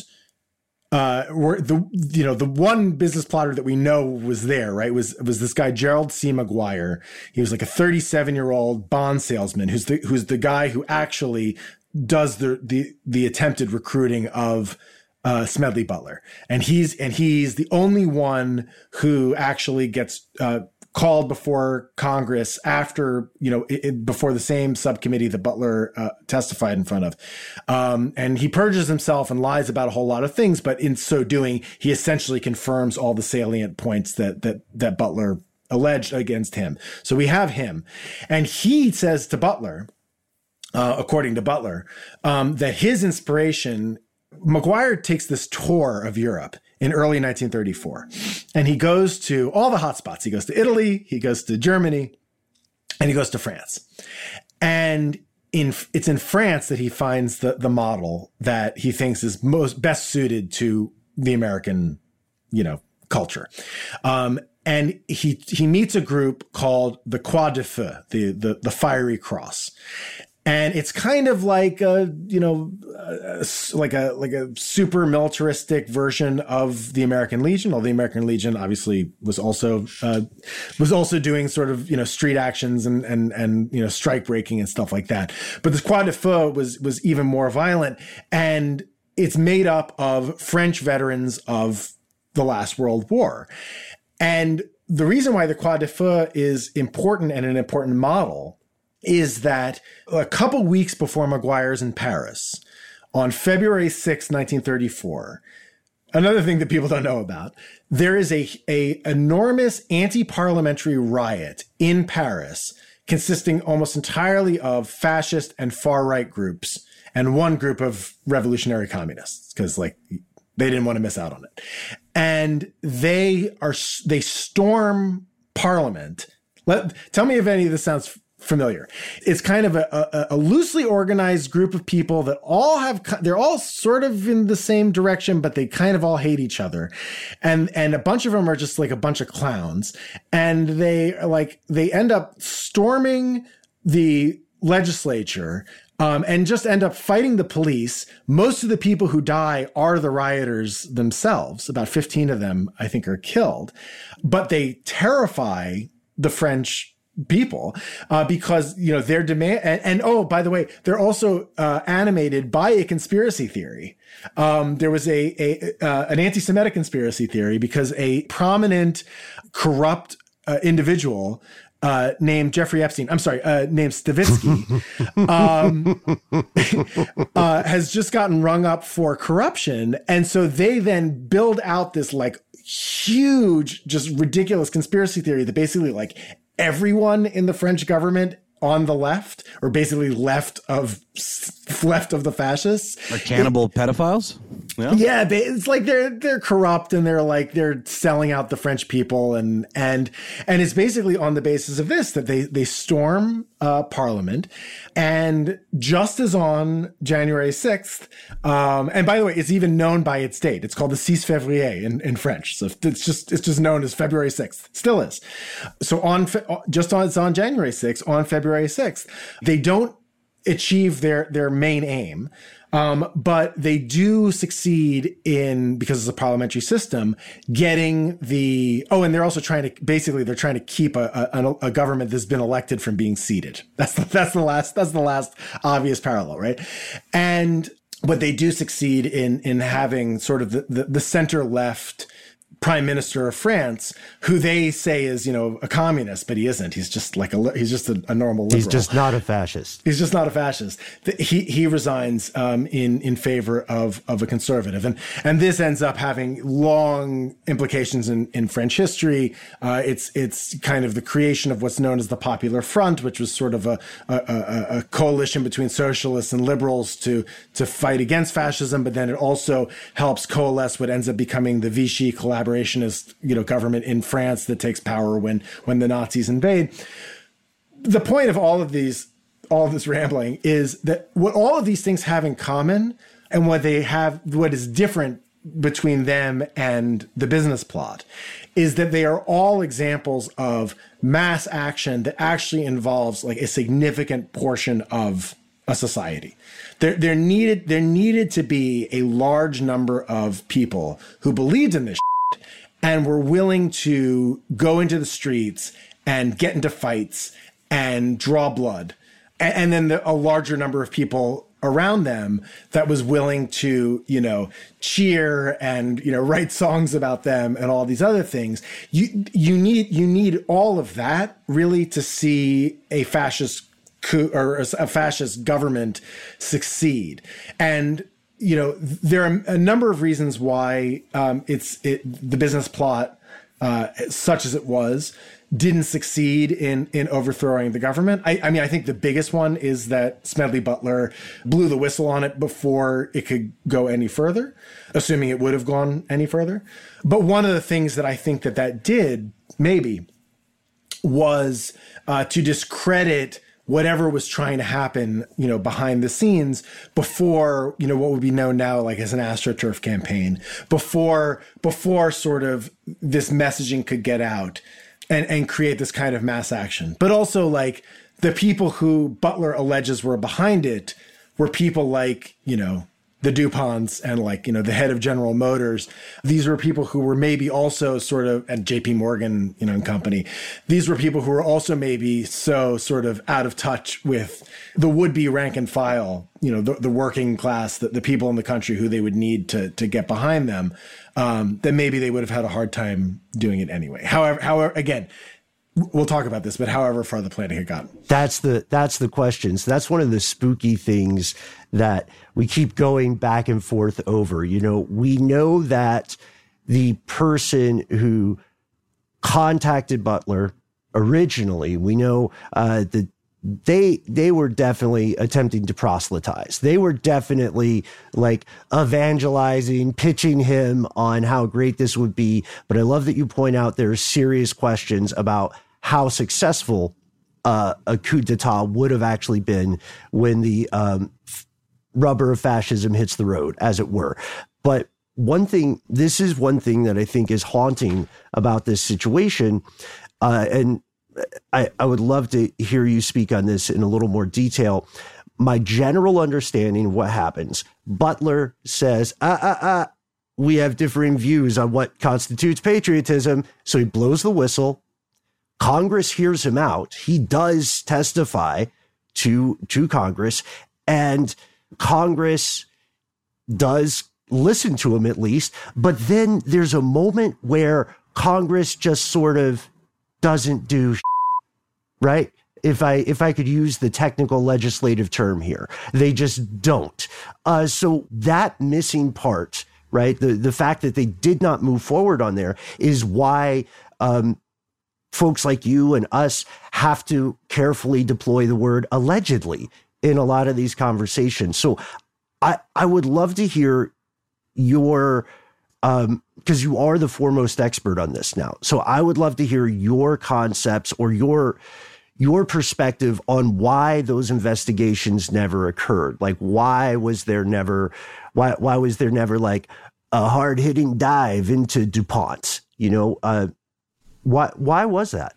Uh, were the you know the one business plotter that we know was there, right? Was was this guy Gerald C. Maguire. He was like a thirty-seven year old bond salesman who's the who's the guy who actually does the the the attempted recruiting of uh, Smedley Butler, and he's and he's the only one who actually gets uh, called before Congress after, you know, it, it, before the same subcommittee that Butler uh, testified in front of. Um, and he purges himself and lies about a whole lot of things, but in so doing, he essentially confirms all the salient points that, that, that Butler alleged against him. So we have him, and he says to Butler, uh, according to Butler, um, that his inspiration, Maguire takes this tour of Europe in early nineteen thirty-four. And he goes to all the hotspots. He goes to Italy, he goes to Germany, and he goes to France. And in it's in France that he finds the, the model that he thinks is most best suited to the American, you know, culture. Um, and he he meets a group called the Croix de Feu, the, the, the Fiery Cross. And it's kind of like a, you know, uh, like a like a super militaristic version of the American Legion. Although the American Legion obviously was also uh, was also doing sort of, you know, street actions and and and you know, strike breaking and stuff like that. But this Croix de Feu was was even more violent, and it's made up of French veterans of the last World War. And the reason why the Croix de Feu is important and an important model is that a couple weeks before Maguire's in Paris, on February sixth, nineteen thirty-four, another thing that people don't know about, there is a, a enormous anti-parliamentary riot in Paris consisting almost entirely of fascist and far-right groups and one group of revolutionary communists, because like they didn't want to miss out on it. And they are they storm Parliament. Let tell me if any of this sounds familiar. It's kind of a, a, a loosely organized group of people that all have, they're all sort of in the same direction, but they kind of all hate each other. And, and a bunch of them are just like a bunch of clowns. And they are like, they end up storming the legislature, um, and just end up fighting the police. Most of the people who die are the rioters themselves. About fifteen of them, I think, are killed, but they terrify the French people, uh, because, you know, their demand, and, and oh, by the way, they're also, uh, animated by a conspiracy theory. Um, there was a, a, uh, an anti-Semitic conspiracy theory because a prominent corrupt, uh, individual, uh, named Jeffrey Epstein, I'm sorry, uh, named Stavitsky, um, uh, has just gotten rung up for corruption. And so they then build out this like huge, just ridiculous conspiracy theory that basically like everyone in the French government on the left, or basically left of left of the fascists, are cannibal it, pedophiles. Yeah, yeah they, it's like they're they're corrupt and they're like they're selling out the French people, and and and it's basically on the basis of this that they they storm uh, Parliament, and just as on January sixth, um, and by the way, it's even known by its date. It's called the six février in, in French, so it's just it's just known as February sixth. Still is. So on just on it's on January sixth, on February sixth, they don't achieve their their main aim, um, but they do succeed in, because it's a parliamentary system, getting the oh, and they're also trying to basically they're trying to keep a, a, a government that's been elected from being seated. That's the, that's the last that's the last obvious parallel, right? And but they do succeed in in having sort of the the, the center left prime minister of France, who they say is, you know, a communist, but he isn't. He's just like a, he's just a, a normal liberal. He's just not a fascist. He's just not a fascist. He, he resigns, um, in, in favor of, of a conservative. And, and this ends up having long implications in, in French history. Uh, it's, it's kind of the creation of what's known as the Popular Front, which was sort of a, a, a, a coalition between socialists and liberals to, to fight against fascism. But then it also helps coalesce what ends up becoming the Vichy collaborationist, you know, government in France that takes power when when the Nazis invade. the point of all of these, all of this rambling is that what all of these things have in common and what they have, what is different between them and the business plot is that they are all examples of mass action that actually involves like a significant portion of a society. There, there needed, there needed to be a large number of people who believed in this shit and were willing to go into the streets and get into fights and draw blood. And, and then the, a larger number of people around them that was willing to, you know, cheer and, you know, write songs about them and all these other things. You, you need, you need all of that really to see a fascist coup or a fascist government succeed. And, you know, there are a number of reasons why um, it's, it, the business plot, uh, such as it was, didn't succeed in in overthrowing the government. I, I mean, I think the biggest one is that Smedley Butler blew the whistle on it before it could go any further, assuming it would have gone any further. But one of the things that I think that that did, maybe, was uh, to discredit whatever was trying to happen, you know, behind the scenes before, you know, what would be known now like as an AstroTurf campaign, before before sort of this messaging could get out. And, and create this kind of mass action. But also, like, the people who Butler alleges were behind it were people like, you know, the DuPonts and, like, you know, the head of General Motors. These were people who were maybe also sort of, and J P Morgan, you know, and company. These were people who were also maybe so sort of out of touch with the would-be rank and file, you know, the, the working class, the, the people in the country who they would need to to get behind them. Um, that maybe they would have had a hard time doing it anyway. However, however, again, we'll talk about this, but however far the planning had gotten. That's the that's the question. So that's one of the spooky things that we keep going back and forth over. You know, we know that the person who contacted Butler originally, we know uh, that they they were definitely attempting to proselytize. They were definitely like evangelizing, pitching him on how great this would be. But I love that you point out there are serious questions about how successful uh, a coup d'etat would have actually been when the um, rubber of fascism hits the road, as it were. But one thing, this is one thing that I think is haunting about this situation, uh, and I, I would love to hear you speak on this in a little more detail. My general understanding of what happens, Butler says, ah, ah, ah, we have differing views on what constitutes patriotism. So he blows the whistle. Congress hears him out. He does testify to, to Congress, and Congress does listen to him at least. But then there's a moment where Congress just sort of doesn't do shit, right? If I if I could use the technical legislative term here, they just don't. Uh, so that missing part, right? The the fact that they did not move forward on there is why um, folks like you and us have to carefully deploy the word allegedly in a lot of these conversations. So I I would love to hear your. Um, because you are the foremost expert on this now. So I would love to hear your concepts or your your perspective on why those investigations never occurred. Like, why was there never, why why was there never like a hard hitting dive into DuPont? You know, uh, why why was that?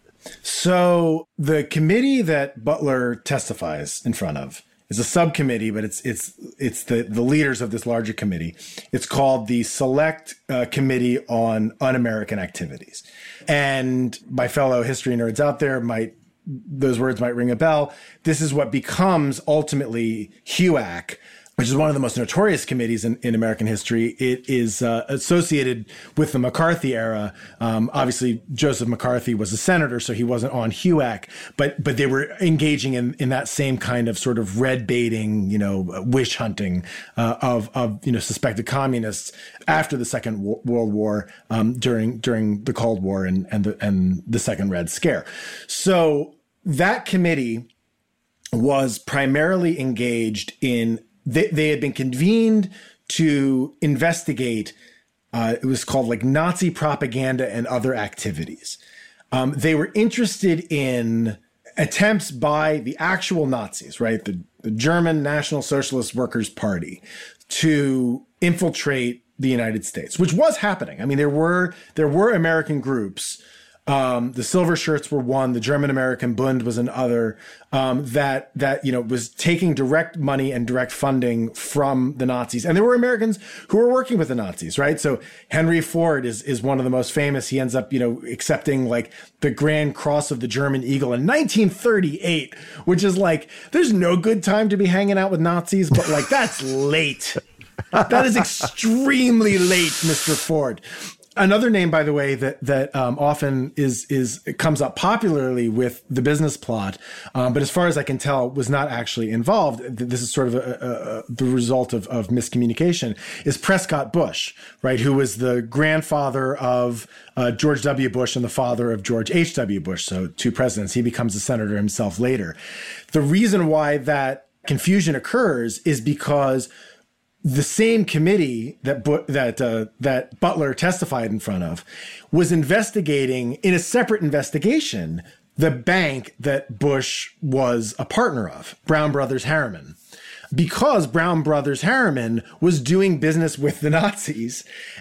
So the committee that Butler testifies in front of is a subcommittee, but it's it's it's the, the leaders of this larger committee. It's called the Select uh, Committee on Un-American Activities. And my fellow history nerds out there might, those words might ring a bell. This is what becomes ultimately HUAC, which is one of the most notorious committees in, in American history. It is uh, associated with the McCarthy era. Um, obviously, Joseph McCarthy was a senator, so he wasn't on HUAC, but but they were engaging in, in that same kind of sort of red baiting, you know, witch hunting uh, of of you know suspected communists after the Second World War, um, during during the Cold War and and the and the Second Red Scare. So that committee was primarily engaged in. They, they had been convened to investigate, uh, it was called like Nazi propaganda and other activities. Um, they were interested in attempts by the actual Nazis, right, the, the German National Socialist Workers' Party, to infiltrate the United States, which was happening. I mean, there were there were American groups. Um, the Silver Shirts were one. The German American Bund was another. Um, that that you know was taking direct money and direct funding from the Nazis, and there were Americans who were working with the Nazis, right? So Henry Ford is is one of the most famous. He ends up you know accepting like the Grand Cross of the German Eagle in nineteen thirty-eight, which is like there's no good time to be hanging out with Nazis, but like that's late. That is extremely late, Mister Ford. Another name, by the way, that that um, often is is comes up popularly with the business plot, um, but as far as I can tell, was not actually involved. This is sort of a, a, a, the result of, of miscommunication. Is Prescott Bush, right? Who was the grandfather of uh, George W. Bush and the father of George H W. Bush. So two presidents. He becomes a senator himself later. The reason why that confusion occurs is because the same committee that that uh, that Butler testified in front of was investigating in a separate investigation the bank that Bush was a partner of, Brown Brothers Harriman, because Brown Brothers Harriman was doing business with the Nazis,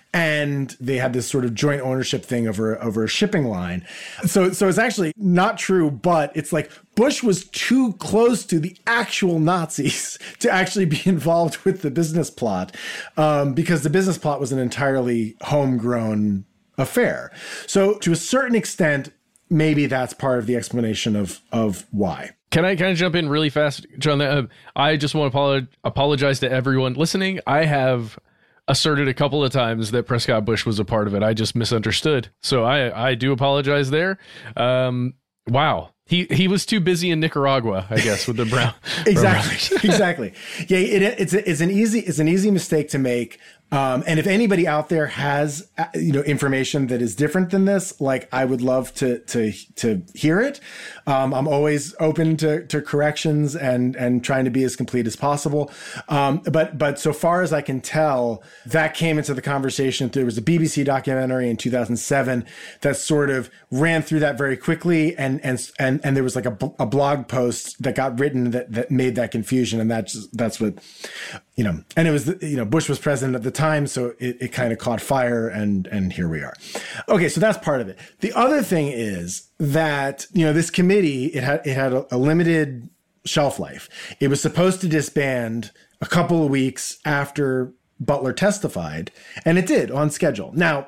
and they had this sort of joint ownership thing over over a shipping line. So so it's actually not true, but it's like Bush was too close to the actual Nazis to actually be involved with the business plot, um, because the business plot was an entirely homegrown affair. So to a certain extent, maybe that's part of the explanation of of why. Can I kind of jump in really fast, John? Uh, I just want to apolo- apologize to everyone listening. I have asserted a couple of times that Prescott Bush was a part of it. I just misunderstood. So I, I do apologize there. Um, wow. He he was too busy in Nicaragua, I guess, with the Brown. Exactly. Exactly. Yeah, it, it's a, it's an easy it's an easy mistake to make. Um, and if anybody out there has, you know, information that is different than this, like I would love to to to hear it. Um, I'm always open to to corrections and and trying to be as complete as possible. Um, but but so far as I can tell, that came into the conversation. There was a B B C documentary in two thousand seven that sort of ran through that very quickly, and and and and there was like a, a blog post that got written that that made that confusion, and that's that's what. You know, and it was, you know, Bush was president at the time, so it, it kind of caught fire, and and here we are. Okay, so that's part of it. The other thing is that, you know, this committee, it had it had a, a limited shelf life. It was supposed to disband a couple of weeks after Butler testified, and it did on schedule. Now,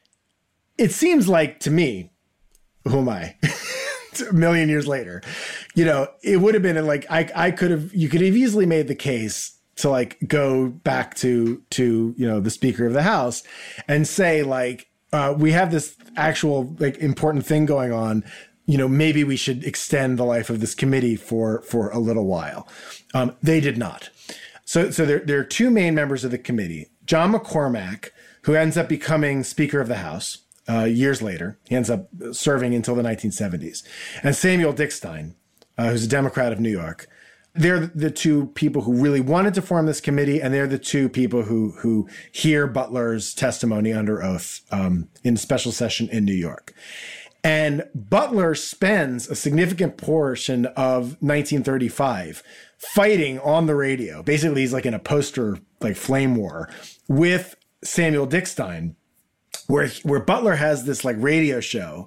it seems like to me, who am I? A million years later, you know, it would have been like I I could have you could have easily made the case to like go back to to you know the Speaker of the House and say like uh, we have this actual like important thing going on. You know, maybe we should extend the life of this committee for for a little while. Um, they did not. So so there there are two main members of the committee: John McCormack, who ends up becoming Speaker of the House uh, years later. He ends up serving until the nineteen seventies, and Samuel Dickstein, uh, who's a Democrat of New York. They're the two people who really wanted to form this committee, and they're the two people who who hear Butler's testimony under oath um, in special session in New York. And Butler spends a significant portion of nineteen thirty-five fighting on the radio. Basically, he's like in a poster like flame war with Samuel Dickstein, where where Butler has this like radio show.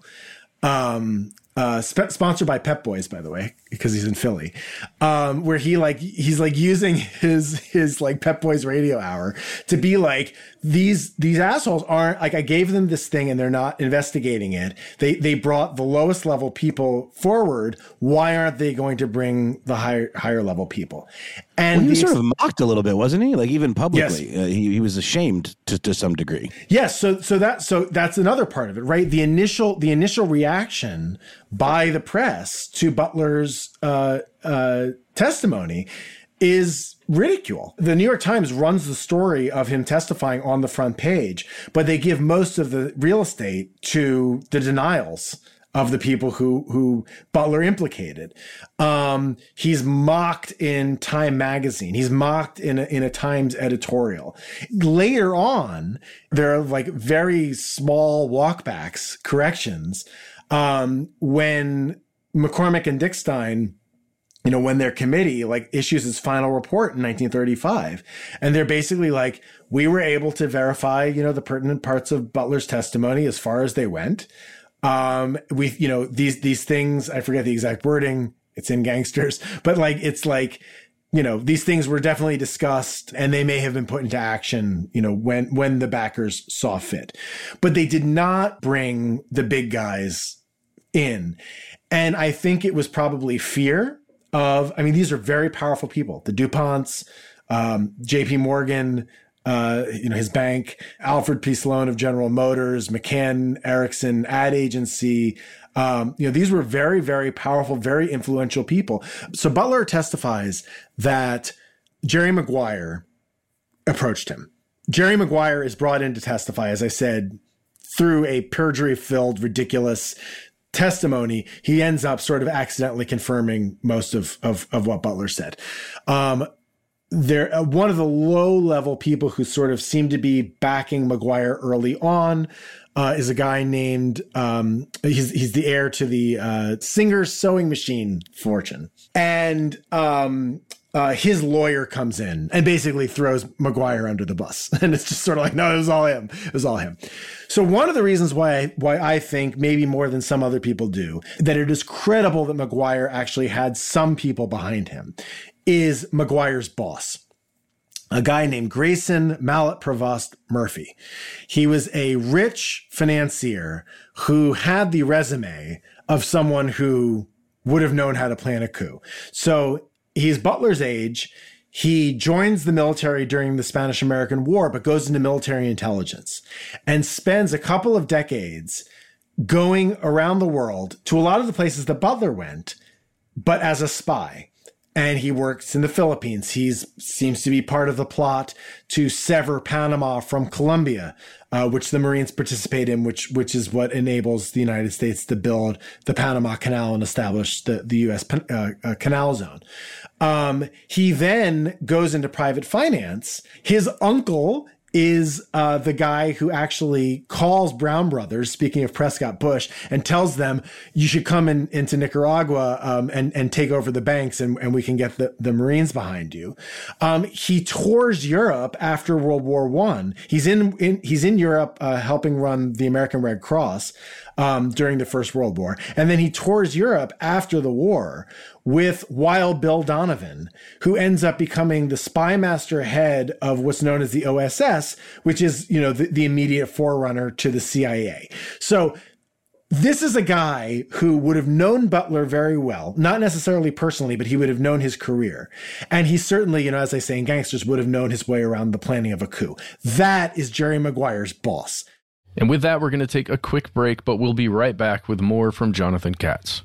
Um, Uh, sp- sponsored by Pep Boys, by the way, because he's in Philly, um, where he like he's like using his his like Pep Boys radio hour to be like these these assholes aren't like I gave them this thing and they're not investigating it. They they brought the lowest level people forward. Why aren't they going to bring the higher higher level people? And well, he was the, sort of mocked a little bit, wasn't he? Like even publicly, yes. uh, he he was ashamed to to some degree. Yes. So so that so that's another part of it, right? The initial the initial reaction by the press to Butler's uh, uh, testimony is ridicule. The New York Times runs the story of him testifying on the front page, but they give most of the real estate to the denials of the people who who Butler implicated. Um, he's mocked in Time magazine. He's mocked in a, in a Times editorial. Later on, there are like very small walkbacks, corrections, um, when McCormick and Dickstein, you know, when their committee like issues its final report in nineteen thirty-five, and they're basically like, we were able to verify, you know, the pertinent parts of Butler's testimony as far as they went. Um, we, you know, these, these things, I forget the exact wording, it's in Gangsters, but like, it's like, you know, these things were definitely discussed and they may have been put into action, you know, when, when the backers saw fit, but they did not bring the big guys in. And I think it was probably fear of, I mean, these are very powerful people, the DuPonts, um, J P Morgan, uh, you know, his bank, Alfred P. Sloan of General Motors, McCann Erickson ad agency. Um, you know, these were very, very powerful, very influential people. So Butler testifies that Jerry Maguire approached him. Jerry Maguire is brought in to testify, as I said, through a perjury-filled, ridiculous testimony. He ends up sort of accidentally confirming most of, of, of what Butler said. Um, There, uh, one of the low-level people who sort of seemed to be backing Maguire early on uh, is a guy named, um, he's, he's the heir to the uh, Singer sewing machine fortune. And um, uh, his lawyer comes in and basically throws Maguire under the bus. And it's just sort of like, no, it was all him. It was all him. So one of the reasons why I, why I think, maybe more than some other people do, that it is credible that Maguire actually had some people behind him is Maguire's boss, a guy named Grayson Mallet Provost Murphy. He was a rich financier who had the resume of someone who would have known how to plan a coup. So he's Butler's age. He joins the military during the Spanish-American War, but goes into military intelligence and spends a couple of decades going around the world to a lot of the places that Butler went, but as a spy. And he works in the Philippines. He seems to be part of the plot to sever Panama from Colombia, uh, which the Marines participate in, which which is what enables the United States to build the Panama Canal and establish the, the U S uh, uh, canal zone. Um, he then goes into private finance. His uncle is uh, the guy who actually calls Brown Brothers, speaking of Prescott Bush, and tells them, you should come in, into Nicaragua um, and, and take over the banks, and, and we can get the, the Marines behind you. Um, he tours Europe after World War One. He's in, in he's in Europe uh, helping run the American Red Cross um, during the First World War. And then he tours Europe after the war with Wild Bill Donovan, who ends up becoming the spy master head of what's known as the O S S, which is, you know, the, the immediate forerunner to the C I A. So this is a guy who would have known Butler very well, not necessarily personally, but he would have known his career. And he certainly, you know, as I say in Gangsters, would have known his way around the planning of a coup. That is Jerry Maguire's boss. And with that, we're going to take a quick break, but we'll be right back with more from Jonathan Katz.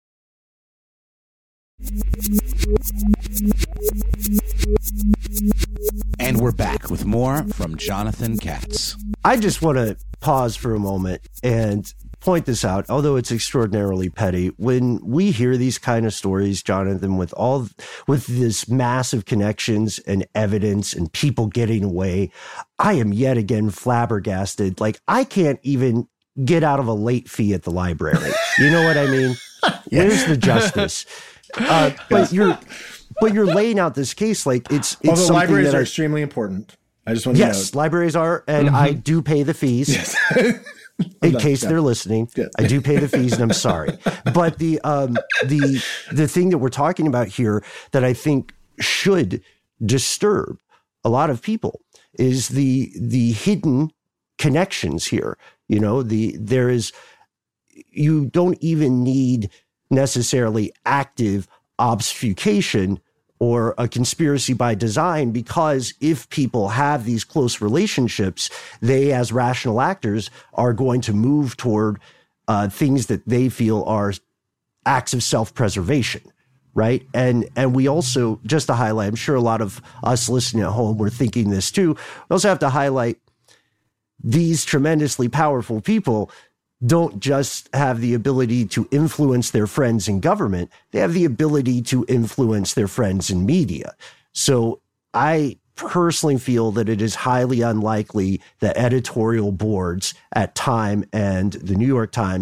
And we're back with more from Jonathan Katz. I just want to pause for a moment and point this out, although it's extraordinarily petty. When we hear these kind of stories, Jonathan, with all with this massive connections and evidence and people getting away, I am yet again flabbergasted. Like, I can't even get out of a late fee at the library. You know what I mean? Yeah. Where's the justice? Uh, but you're, but you're laying out this case like it's. it's Although libraries are I, extremely important. I just want to yes, know. libraries are, and mm-hmm. I do pay the fees. Yes. In done, case yeah. they're listening, yeah. I do pay the fees, and I'm sorry. But the um, the the thing that we're talking about here that I think should disturb a lot of people is the the hidden connections here. You know, the there is you don't even need necessarily active obfuscation or a conspiracy by design, because if people have these close relationships, they as rational actors are going to move toward uh, things that they feel are acts of self-preservation, right? And and we also, just to highlight, I'm sure a lot of us listening at home were thinking this too, we also have to highlight these tremendously powerful people don't just have the ability to influence their friends in government, they have the ability to influence their friends in media. So I personally feel that it is highly unlikely that editorial boards at Time and the New York Times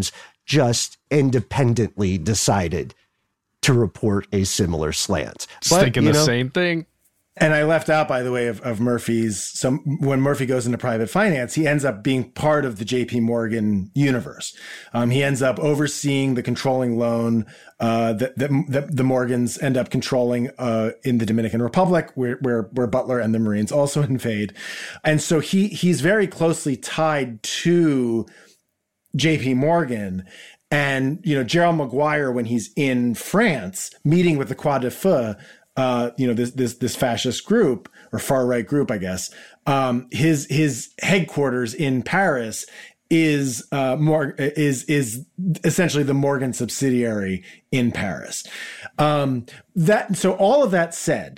just independently decided to report a similar slant. But, thinking the know, same thing. And I left out, by the way, of, of Murphy's, some, when Murphy goes into private finance, he ends up being part of the J P Morgan universe. Um, he ends up overseeing the controlling loan uh, that, that, that the Morgans end up controlling uh, in the Dominican Republic, where, where where Butler and the Marines also invade. And so he he's very closely tied to J P Morgan. And, you know, Gerald Maguire, when he's in France, meeting with the Croix de Feu, Uh, you know, this, this, this fascist group or far right group, I guess, um, his, his headquarters in Paris is, uh, more, is, is essentially the Morgan subsidiary in Paris. Um, that, so all of that said,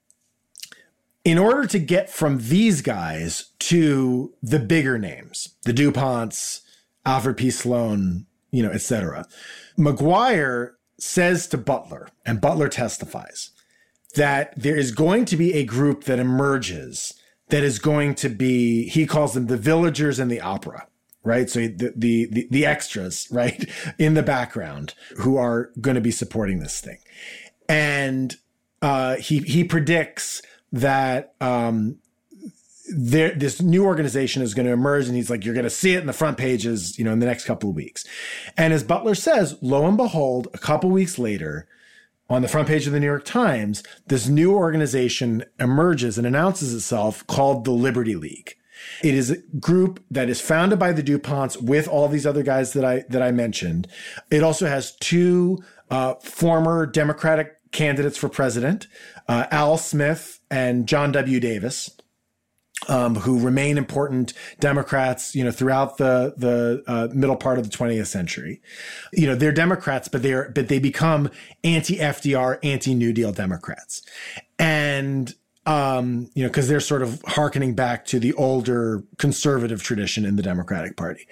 in order to get from these guys to the bigger names, the DuPonts, Alfred P. Sloan, you know, et cetera, Maguire says to Butler, and Butler testifies, that there is going to be a group that emerges that is going to be, he calls them the villagers and the opera, right? So the, the, the, the extras, right, in the background who are going to be supporting this thing. And uh, he, he predicts that um, there, this new organization is going to emerge, and he's like, you're going to see it in the front pages, you know, in the next couple of weeks. And as Butler says, lo and behold, a couple weeks later, on the front page of the New York Times, this new organization emerges and announces itself called the Liberty League. It is a group that is founded by the DuPonts with all these other guys that I that I mentioned. It also has two uh, former Democratic candidates for president, uh, Al Smith and John W. Davis, um, who remain important Democrats, you know, throughout the the uh, middle part of the twentieth century. You know, they're Democrats, but they're but they become anti-F D R, anti-New Deal Democrats, and um, you know, because they're sort of hearkening back to the older conservative tradition in the Democratic Party,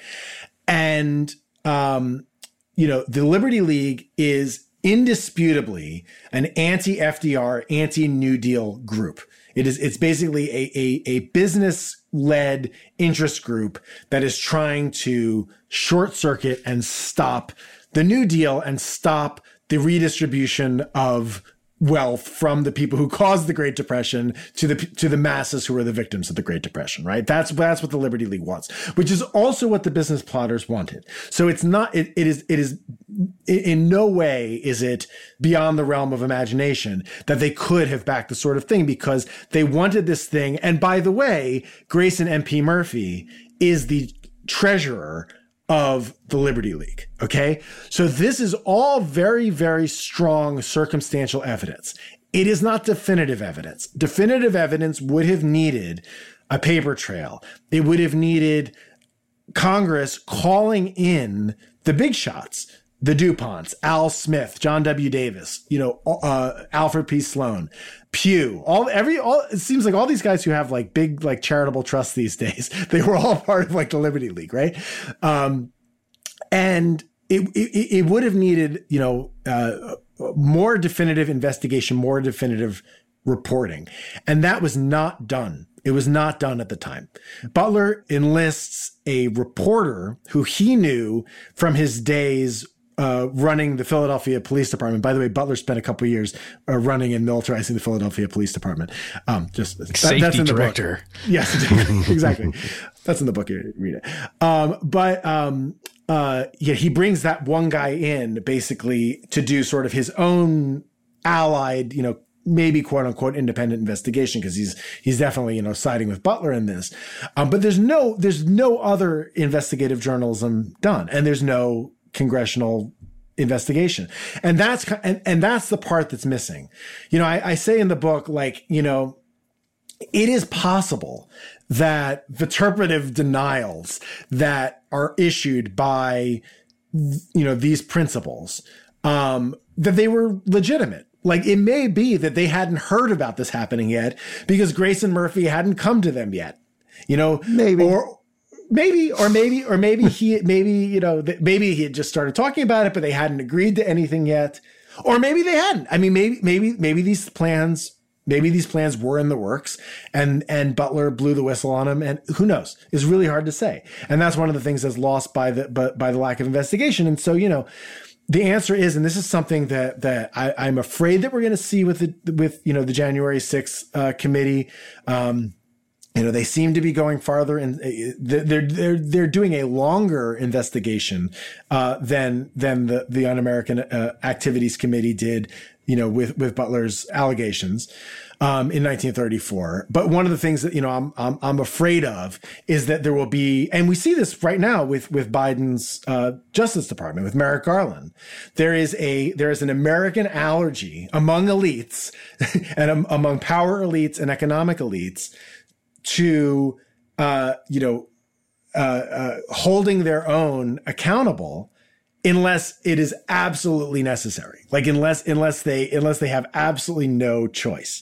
and um, you know, the Liberty League is indisputably an anti-F D R, anti-New Deal group. It is, it's basically a, a, a business-led interest group that is trying to short circuit and stop the New Deal and stop the redistribution of wealth from the people who caused the Great Depression to the to the masses who were the victims of the Great Depression, right? That's that's what the Liberty League wants, which is also what the business plotters wanted. So it's not it, it is it is in no way is it beyond the realm of imagination that they could have backed the sort of thing, because they wanted this thing. And by the way, Grayson M P Murphy is the treasurer of the Liberty League. Okay. So this is all very, very strong circumstantial evidence. It is not definitive evidence. Definitive evidence would have needed a paper trail. It would have needed Congress calling in the big shots, the DuPonts, Al Smith, John W. Davis, you know, uh, Alfred P. Sloan, Pew, all every all it seems like all these guys who have like big like charitable trusts these days, they were all part of like the Liberty League, right? Um, and it, it it would have needed, you know, uh, more definitive investigation, more definitive reporting, and that was not done. It was not done at the time. Butler enlists a reporter who he knew from his days Uh, running the Philadelphia Police Department. By the way, Butler spent a couple of years uh, running and militarizing the Philadelphia Police Department. Um, just that, safety that's in the director. Book. Yes, exactly. That's in the book. You read it. Um, but um, uh, yeah, he brings that one guy in basically to do sort of his own allied, you know, maybe quote unquote independent investigation, because he's he's definitely, you know, siding with Butler in this. Um, but there's no there's no other investigative journalism done, and there's no congressional investigation. And that's, and, and that's the part that's missing. You know, I, I say in the book, like, you know, it is possible that vituperative denials that are issued by, you know, these principals, um, that they were legitimate. Like, it may be that they hadn't heard about this happening yet because Grayson Murphy hadn't come to them yet, you know, maybe, or, Maybe, or maybe, or maybe he, maybe, you know, maybe he had just started talking about it, but they hadn't agreed to anything yet. Or maybe they hadn't. I mean, maybe, maybe, maybe these plans maybe these plans were in the works and, and Butler blew the whistle on them. And who knows? It's really hard to say. And that's one of the things that's lost by the, by, by the lack of investigation. And so, you know, the answer is, and this is something that, that I, I'm afraid that we're going to see with the, with, you know, the January sixth uh, committee. Um, You know, they seem to be going farther, and they're they're they're doing a longer investigation uh, than than the the Un-American uh, Activities Committee did. You know, with with Butler's allegations um, in nineteen thirty-four. But one of the things that you know I'm I'm I'm afraid of is that there will be, and we see this right now with with Biden's uh, Justice Department with Merrick Garland. There is a there is an American allergy among elites and um, among power elites and economic elites to, uh, you know, uh, uh, holding their own accountable unless it is absolutely necessary. Like unless, unless they, unless they have absolutely no choice.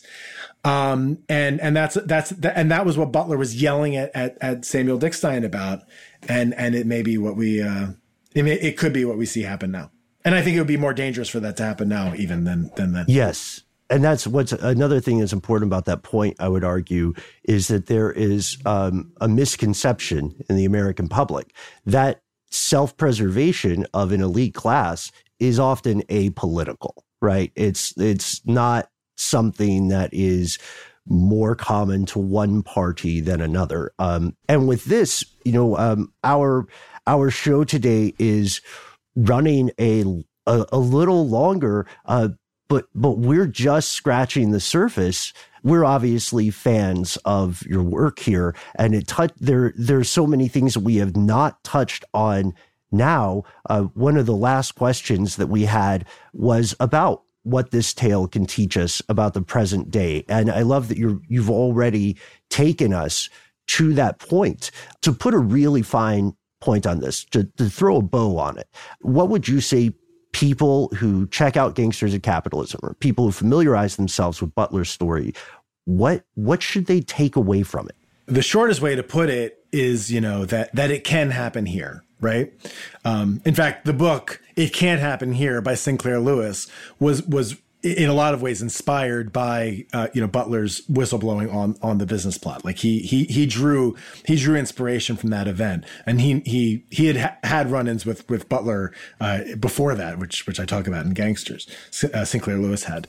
Um, and, and that's, that's, and that was what Butler was yelling at, at, at Samuel Dickstein about. And, and it may be what we, uh, it may, it could be what we see happen now. And I think it would be more dangerous for that to happen now, even than, than then. Yes. And that's what's another thing that's important about that point, I would argue, is that there is um, a misconception in the American public that self-preservation of an elite class is often apolitical, right? It's it's not something that is more common to one party than another. Um, and with this, you know, um, our our show today is running a a, a little longer. Uh, But but we're just scratching the surface. We're obviously fans of your work here, and it touch there. There's so many things that we have not touched on now. Uh, one of the last questions that we had was about what this tale can teach us about the present day, and I love that you're you've already taken us to that point. To put a really fine point on this, to, to throw a bow on it, what would you say people who check out Gangsters of Capitalism, or people who familiarize themselves with Butler's story, what what should they take away from it? The shortest way to put it is, you know, that that it can happen here, right? Um, in fact, the book "It Can't Happen Here" by Sinclair Lewis was was in a lot of ways inspired by uh, you know Butler's whistleblowing on on the business plot. Like he he he drew he drew inspiration from that event, and he he he had ha- had run-ins with with Butler uh, before that, which which I talk about in Gangsters. Uh, Sinclair Lewis had.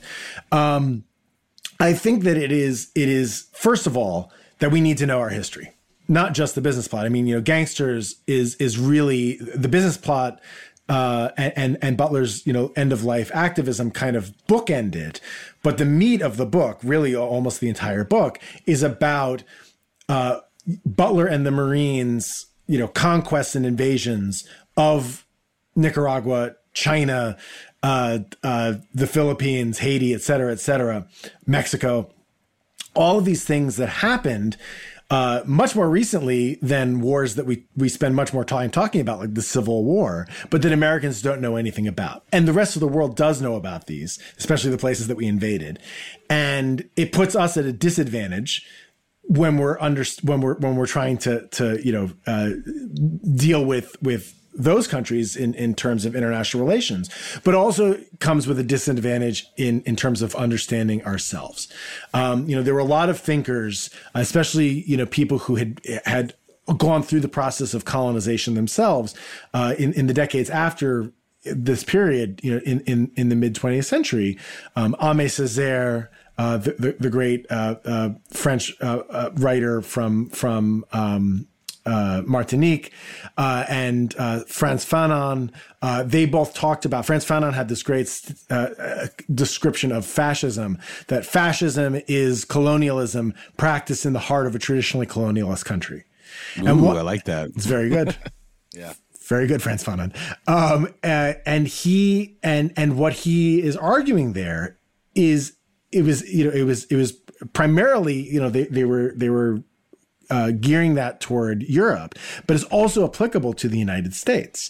Um, I think that it is it is first of all that we need to know our history, not just the business plot. I mean, you know, Gangsters is is really the business plot. Uh, and, and Butler's, you know, end of life activism kind of bookended. But the meat of the book, really almost the entire book, is about uh, Butler and the Marines, you know, conquests and invasions of Nicaragua, China, uh, uh, the Philippines, Haiti, et cetera, et cetera, Mexico, all of these things that happened Uh, much more recently than wars that we, we spend much more time talking about, like the Civil War, but that Americans don't know anything about. And the rest of the world does know about these, especially the places that we invaded. And it puts us at a disadvantage when we're under, when we're, when we're trying to, to, you know, uh, deal with, with those countries in, in terms of international relations, but also comes with a disadvantage in, in terms of understanding ourselves. Um, you know, there were a lot of thinkers, especially, you know, people who had, had gone through the process of colonization themselves, uh, in, in the decades after this period, you know, in, in, in the mid twentieth century, um, Aimé Césaire, uh, the, the, the great, uh, uh, French, uh, uh, writer from, from, um, Uh, Martinique, uh, and, uh, Frantz Fanon, uh, they both talked about, Frantz Fanon had this great, uh, description of fascism, that fascism is colonialism practiced in the heart of a traditionally colonialist country. Ooh, and what, I like that. It's very good. Yeah. Very good, Frantz Fanon. Um, uh, and he, and, and what he is arguing there is, it was, you know, it was, it was primarily, you know, they, they were, they were, Uh, gearing that toward Europe, but it's also applicable to the United States.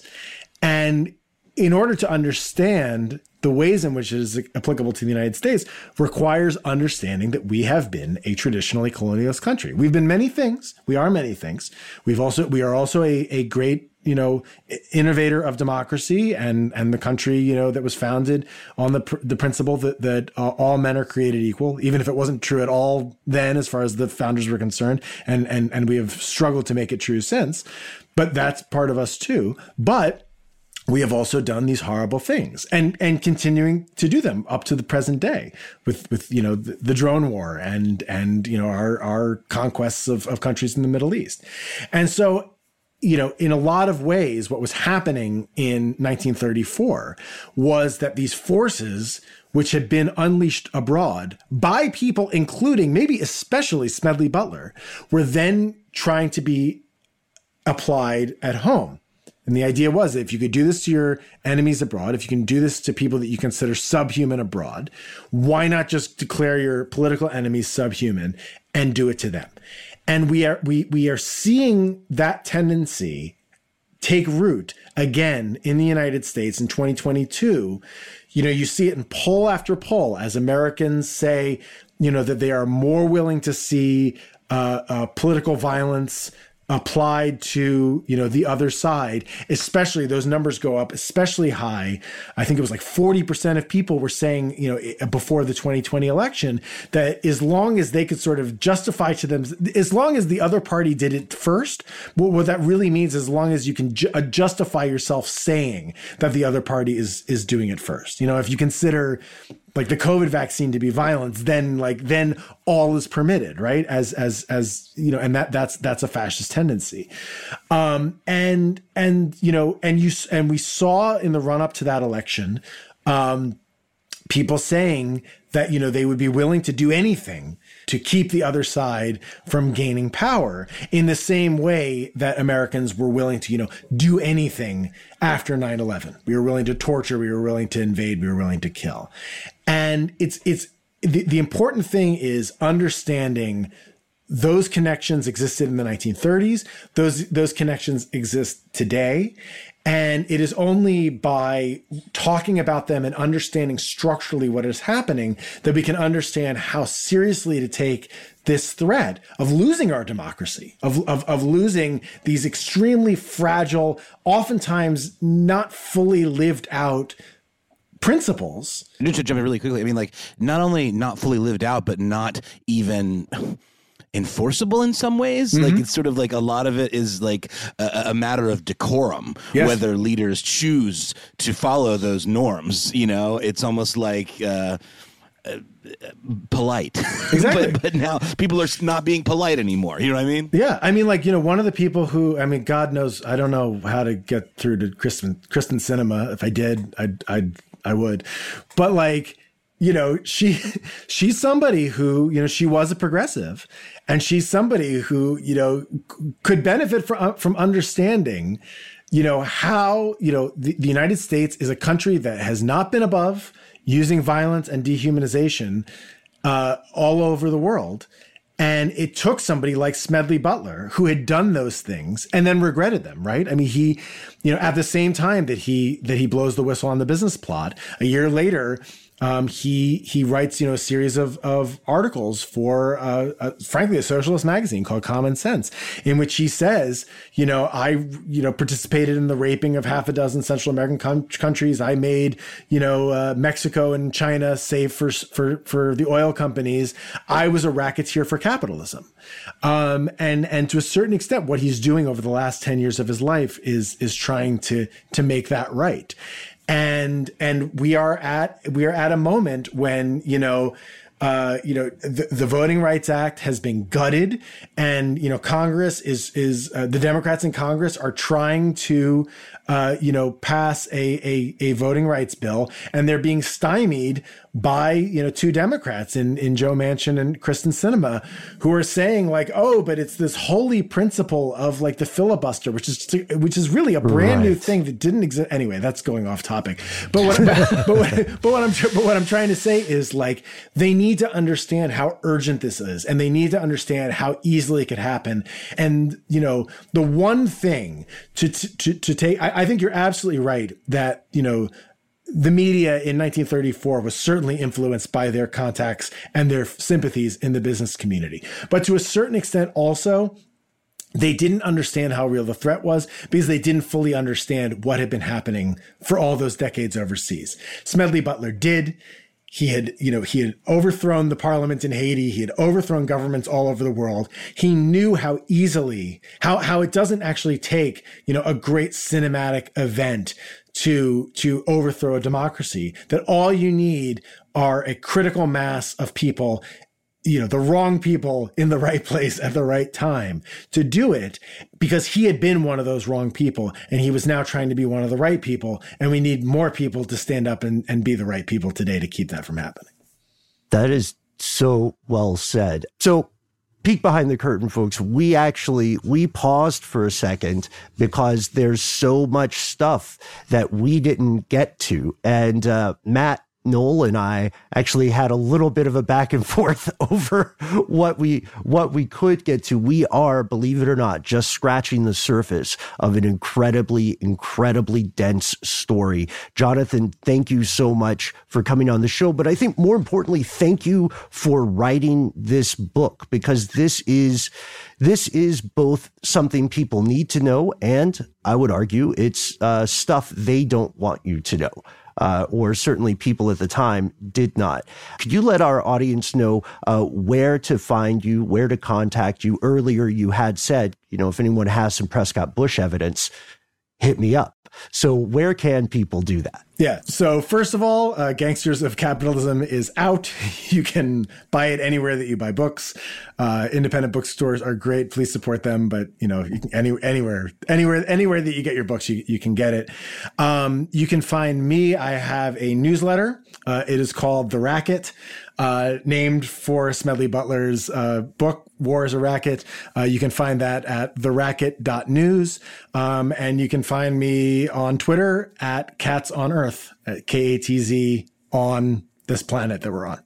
And in order to understand the ways in which it is applicable to the United States requires understanding that we have been a traditionally colonialist country. We've been many things. We are many things. We've also, we are also a, a great you know, innovator of democracy and, and the country, you know, that was founded on the, pr- the principle that, that uh, all men are created equal, even if it wasn't true at all then, as far as the founders were concerned. And, and, and we have struggled to make it true since, but that's part of us too. But we have also done these horrible things and, and continuing to do them up to the present day with, with, you know, the, the drone war and, and, you know, our, our conquests of, of countries in the Middle East. And so, you know, in a lot of ways, what was happening in nineteen thirty-four was that these forces, which had been unleashed abroad by people, including maybe especially Smedley Butler, were then trying to be applied at home. And the idea was that if you could do this to your enemies abroad, if you can do this to people that you consider subhuman abroad, why not just declare your political enemies subhuman and do it to them? And we are we we are seeing that tendency take root again in the United States in twenty twenty-two. You know, you see it in poll after poll as Americans say, you know, that they are more willing to see uh, uh, political violence applied to, you know, the other side, especially those numbers go up, especially high. I think it was like forty percent of people were saying, you know, before the twenty twenty election, that as long as they could sort of justify to them, as long as the other party did it first, what, what that really means, as long as you can ju- justify yourself saying that the other party is, is doing it first. You know, if you consider like the COVID vaccine to be violence, then like, then all is permitted, right? As, as, as, you know, and that, that's, that's a fascist tendency. Um, and, and, you know, and you, and we saw in the run up to that election, um, people saying that, you know, they would be willing to do anything to keep the other side from gaining power, in the same way that Americans were willing to, you know, do anything after nine eleven. We were willing to torture, we were willing to invade, we were willing to kill. And it's, it's, the, the important thing is understanding those connections existed in the nineteen thirties. Those, those connections exist today. And it is only by talking about them and understanding structurally what is happening that we can understand how seriously to take this threat of losing our democracy, of, of, of losing these extremely fragile, oftentimes not fully lived out principles. Just to jump in really quickly, I mean, like, not only not fully lived out, but not even enforceable in some ways. Mm-hmm. Like, it's sort of like a lot of it is like a, a matter of decorum, yes, whether leaders choose to follow those norms. You know, it's almost like uh, uh, polite. Exactly. but, but now people are not being polite anymore. You know what I mean? Yeah. I mean, like, you know, one of the people who, I mean, God knows, I don't know how to get through to Kristen, Kristen Sinema. If I did, I'd, I'd, I would. But like, you know, she, she's somebody who, you know, she was a progressive, and she's somebody who, you know, could benefit from, from understanding, you know, how, you know, the, the United States is a country that has not been above using violence and dehumanization uh, all over the world. And it took somebody like Smedley Butler, who had done those things and then regretted them, right? I mean, he, you know, at the same time that he, that he blows the whistle on the business plot, a year later, Um, he he writes, you know, a series of of articles for, uh, uh, frankly, a socialist magazine called Common Sense, in which he says, you know, I, you know, participated in the raping of half a dozen Central American com- countries. I made, you know, uh, Mexico and China safe for for for the oil companies. I was a racketeer for capitalism, um, and and to a certain extent, what he's doing over the last ten years of his life is is trying to to make that right. And, and we are at, we are at a moment when, you know, uh, you know, the, the Voting Rights Act has been gutted, and, you know, Congress is, is, uh, the Democrats in Congress are trying to, uh, you know, pass a, a, a voting rights bill, and they're being stymied by, you know, two Democrats in, in Joe Manchin and Kristen Sinema, who are saying like, oh, but it's this holy principle of like the filibuster, which is, which is really a brand right. new thing that didn't exist. Anyway, that's going off topic. But what, but, but, what, but what I'm, but what I'm trying to say is like, they need to understand how urgent this is, and they need to understand how easily it could happen. And, you know, the one thing to, to, to take, I, I think you're absolutely right that, you know, the media in nineteen thirty-four was certainly influenced by their contacts and their sympathies in the business community. But to a certain extent also, They didn't understand how real the threat was because they didn't fully understand what had been happening for all those decades overseas. Smedley Butler did. He had, you know, he had overthrown the parliament in Haiti. He had overthrown governments all over the world. He knew how easily, how, how it doesn't actually take, you know, a great cinematic event to, to overthrow a democracy, that all you need are a critical mass of people, you know, the wrong people in the right place at the right time to do it, because he had been one of those wrong people and he was now trying to be one of the right people. And we need more people to stand up and, and be the right people today to keep that from happening. That is so well said. So, peek behind the curtain, folks. We actually, we paused for a second because there's so much stuff that we didn't get to. And uh, Matt, Noel and I actually had a little bit of a back and forth over what we what we could get to. We are, believe it or not, just scratching the surface of an incredibly, incredibly dense story. Jonathan, thank you so much for coming on the show. But I think more importantly, thank you for writing this book, because this is this is both something people need to know, and I would argue it's uh, stuff they don't want you to know. Uh, or certainly people at the time did not. Could you let our audience know uh, where to find you, where to contact you? Earlier, you had said, you know, if anyone has some Prescott Bush evidence, hit me up. So where can people do that? Yeah. So first of all, uh, Gangsters of Capitalism is out. You can buy it anywhere that you buy books. Uh, independent bookstores are great. Please support them. But, you know, you can, any, anywhere, anywhere, anywhere that you get your books, you, you can get it. Um, you can find me. I have a newsletter. Uh, it is called The Racket, uh, named for Smedley Butler's uh, book, War is a Racket. Uh, you can find that at the racket dot news. Um, and you can find me on Twitter at Cats on Earth, at K A T Z, on this planet that we're on.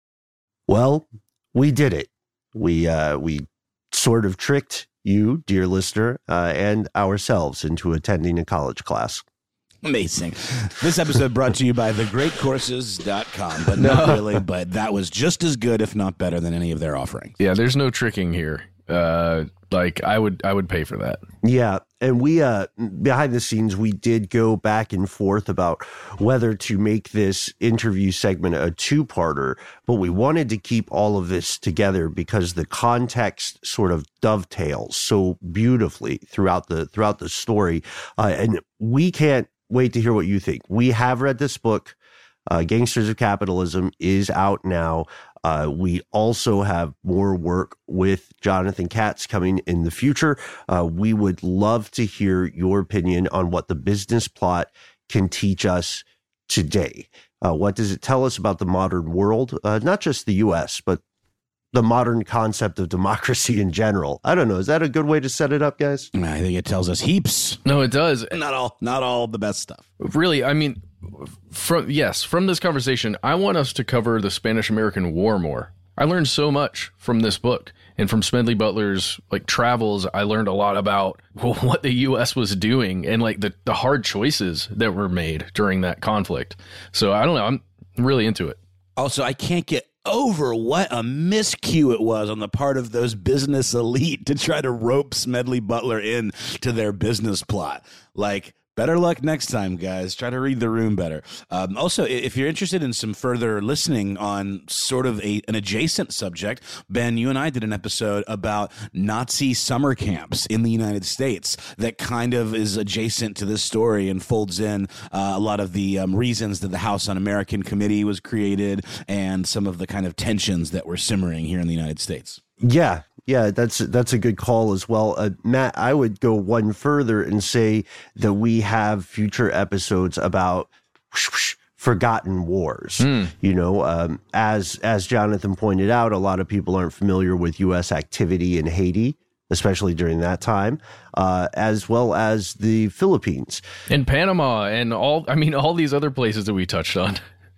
Well, we did it. We, uh, we sort of tricked you, dear listener, uh, and ourselves into attending a college class. Amazing. This episode brought to you by the great courses dot com, but not really, but that was just as good, if not better, than any of their offerings. Yeah, there's no tricking here. Uh, like I would, I would pay for that. Yeah. And we, uh, behind the scenes, we did go back and forth about whether to make this interview segment a two-parter, but we wanted to keep all of this together because the context sort of dovetails so beautifully throughout the, throughout the story. Uh, and we can't wait to hear what you think. We have read this book. Uh, Gangsters of Capitalism is out now. Uh, we also have more work with Jonathan Katz coming in the future. Uh, we would love to hear your opinion on what the business plot can teach us today. Uh, what does it tell us about the modern world? Uh, not just the U S, but the modern concept of democracy in general. I don't know. Is that a good way to set it up, guys? I think it tells us heaps. No, it does. Not all, not all the best stuff. Really, I mean, from yes, from this conversation, I want us to cover the Spanish-American War more. I learned so much from this book, and from Smedley Butler's like travels. I learned a lot about well, what the U S was doing and like the, the hard choices that were made during that conflict. So I don't know. I'm really into it. Also, I can't get over what a miscue it was on the part of those business elite to try to rope Smedley Butler in to their business plot. Like, better luck next time, guys. Try to read the room better. Um, also, if you're interested in some further listening on sort of a, an adjacent subject, Ben, you and I did an episode about Nazi summer camps in the United States that kind of is adjacent to this story and folds in uh, a lot of the um, reasons that the House Un-American Committee was created and some of the kind of tensions that were simmering here in the United States. Yeah. Yeah, that's that's a good call as well. Uh, Matt, I would go one further and say that we have future episodes about whoosh, whoosh, forgotten wars. Mm. You know, um, as as Jonathan pointed out, a lot of people aren't familiar with U S activity in Haiti, especially during that time, uh, as well as the Philippines. And Panama and all, I mean, all these other places that we touched on.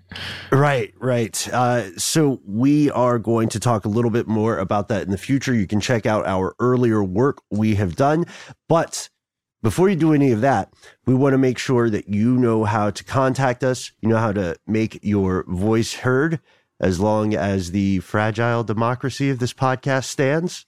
Right, right. Uh, so we are going to talk a little bit more about that in the future. You can check out our earlier work we have done. But before you do any of that, we want to make sure that you know how to contact us. You know how to make your voice heard as long as the fragile democracy of this podcast stands.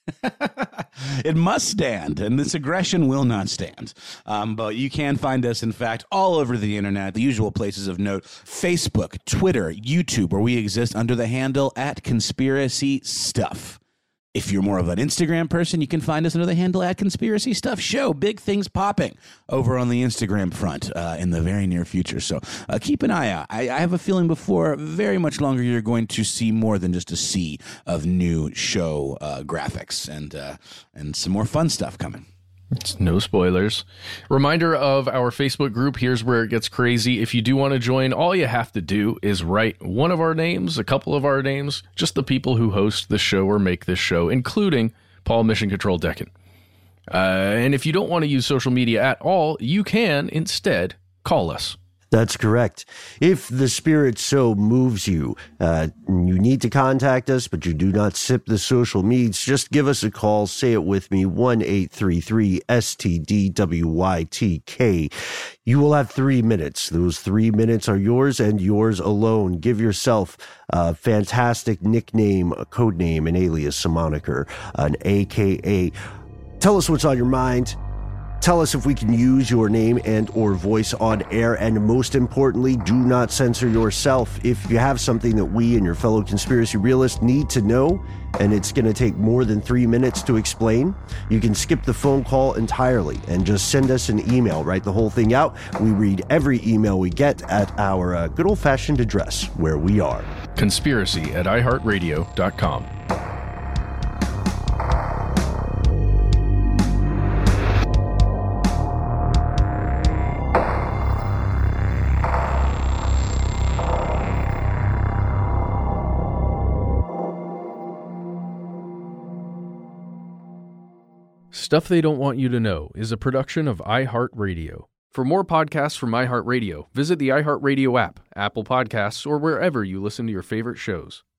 It must stand, and this aggression will not stand. Um, but you can find us, in fact, all over the internet, the usual places of note: Facebook, Twitter, YouTube, where we exist under the handle at Conspiracy Stuff. If you're more of an Instagram person, you can find us under the handle at Conspiracy Stuff Show. Big things popping over on the Instagram front uh, in the very near future. So uh, keep an eye out. I, I have a feeling before very much longer you're going to see more than just a sea of new show uh, graphics and uh, and some more fun stuff coming. It's no spoilers. Reminder of our Facebook group. Here's where it gets crazy. If you do want to join, all you have to do is write one of our names, a couple of our names, just the people who host the show or make this show, including Paul Mission Control Deccan. Uh, and if you don't want to use social media at all, you can instead call us. That's correct. If the spirit so moves you, uh, you need to contact us, but you do not sip the social meds, just give us a call. Say it with me, one eight three three S T D W Y T K. You will have three minutes. Those three minutes are yours and yours alone. Give yourself a fantastic nickname, a code name, an alias, a moniker, an A K A. Tell us what's on your mind. Tell us if we can use your name and or voice on air, and most importantly, do not censor yourself. If you have something that we and your fellow conspiracy realists need to know, and it's going to take more than three minutes to explain, you can skip the phone call entirely and just send us an email. Write the whole thing out. We read every email we get at our uh, good old-fashioned address, where we are. Conspiracy at i heart radio dot com. Stuff They Don't Want You to Know is a production of iHeartRadio. For more podcasts from iHeartRadio, visit the iHeartRadio app, Apple Podcasts, or wherever you listen to your favorite shows.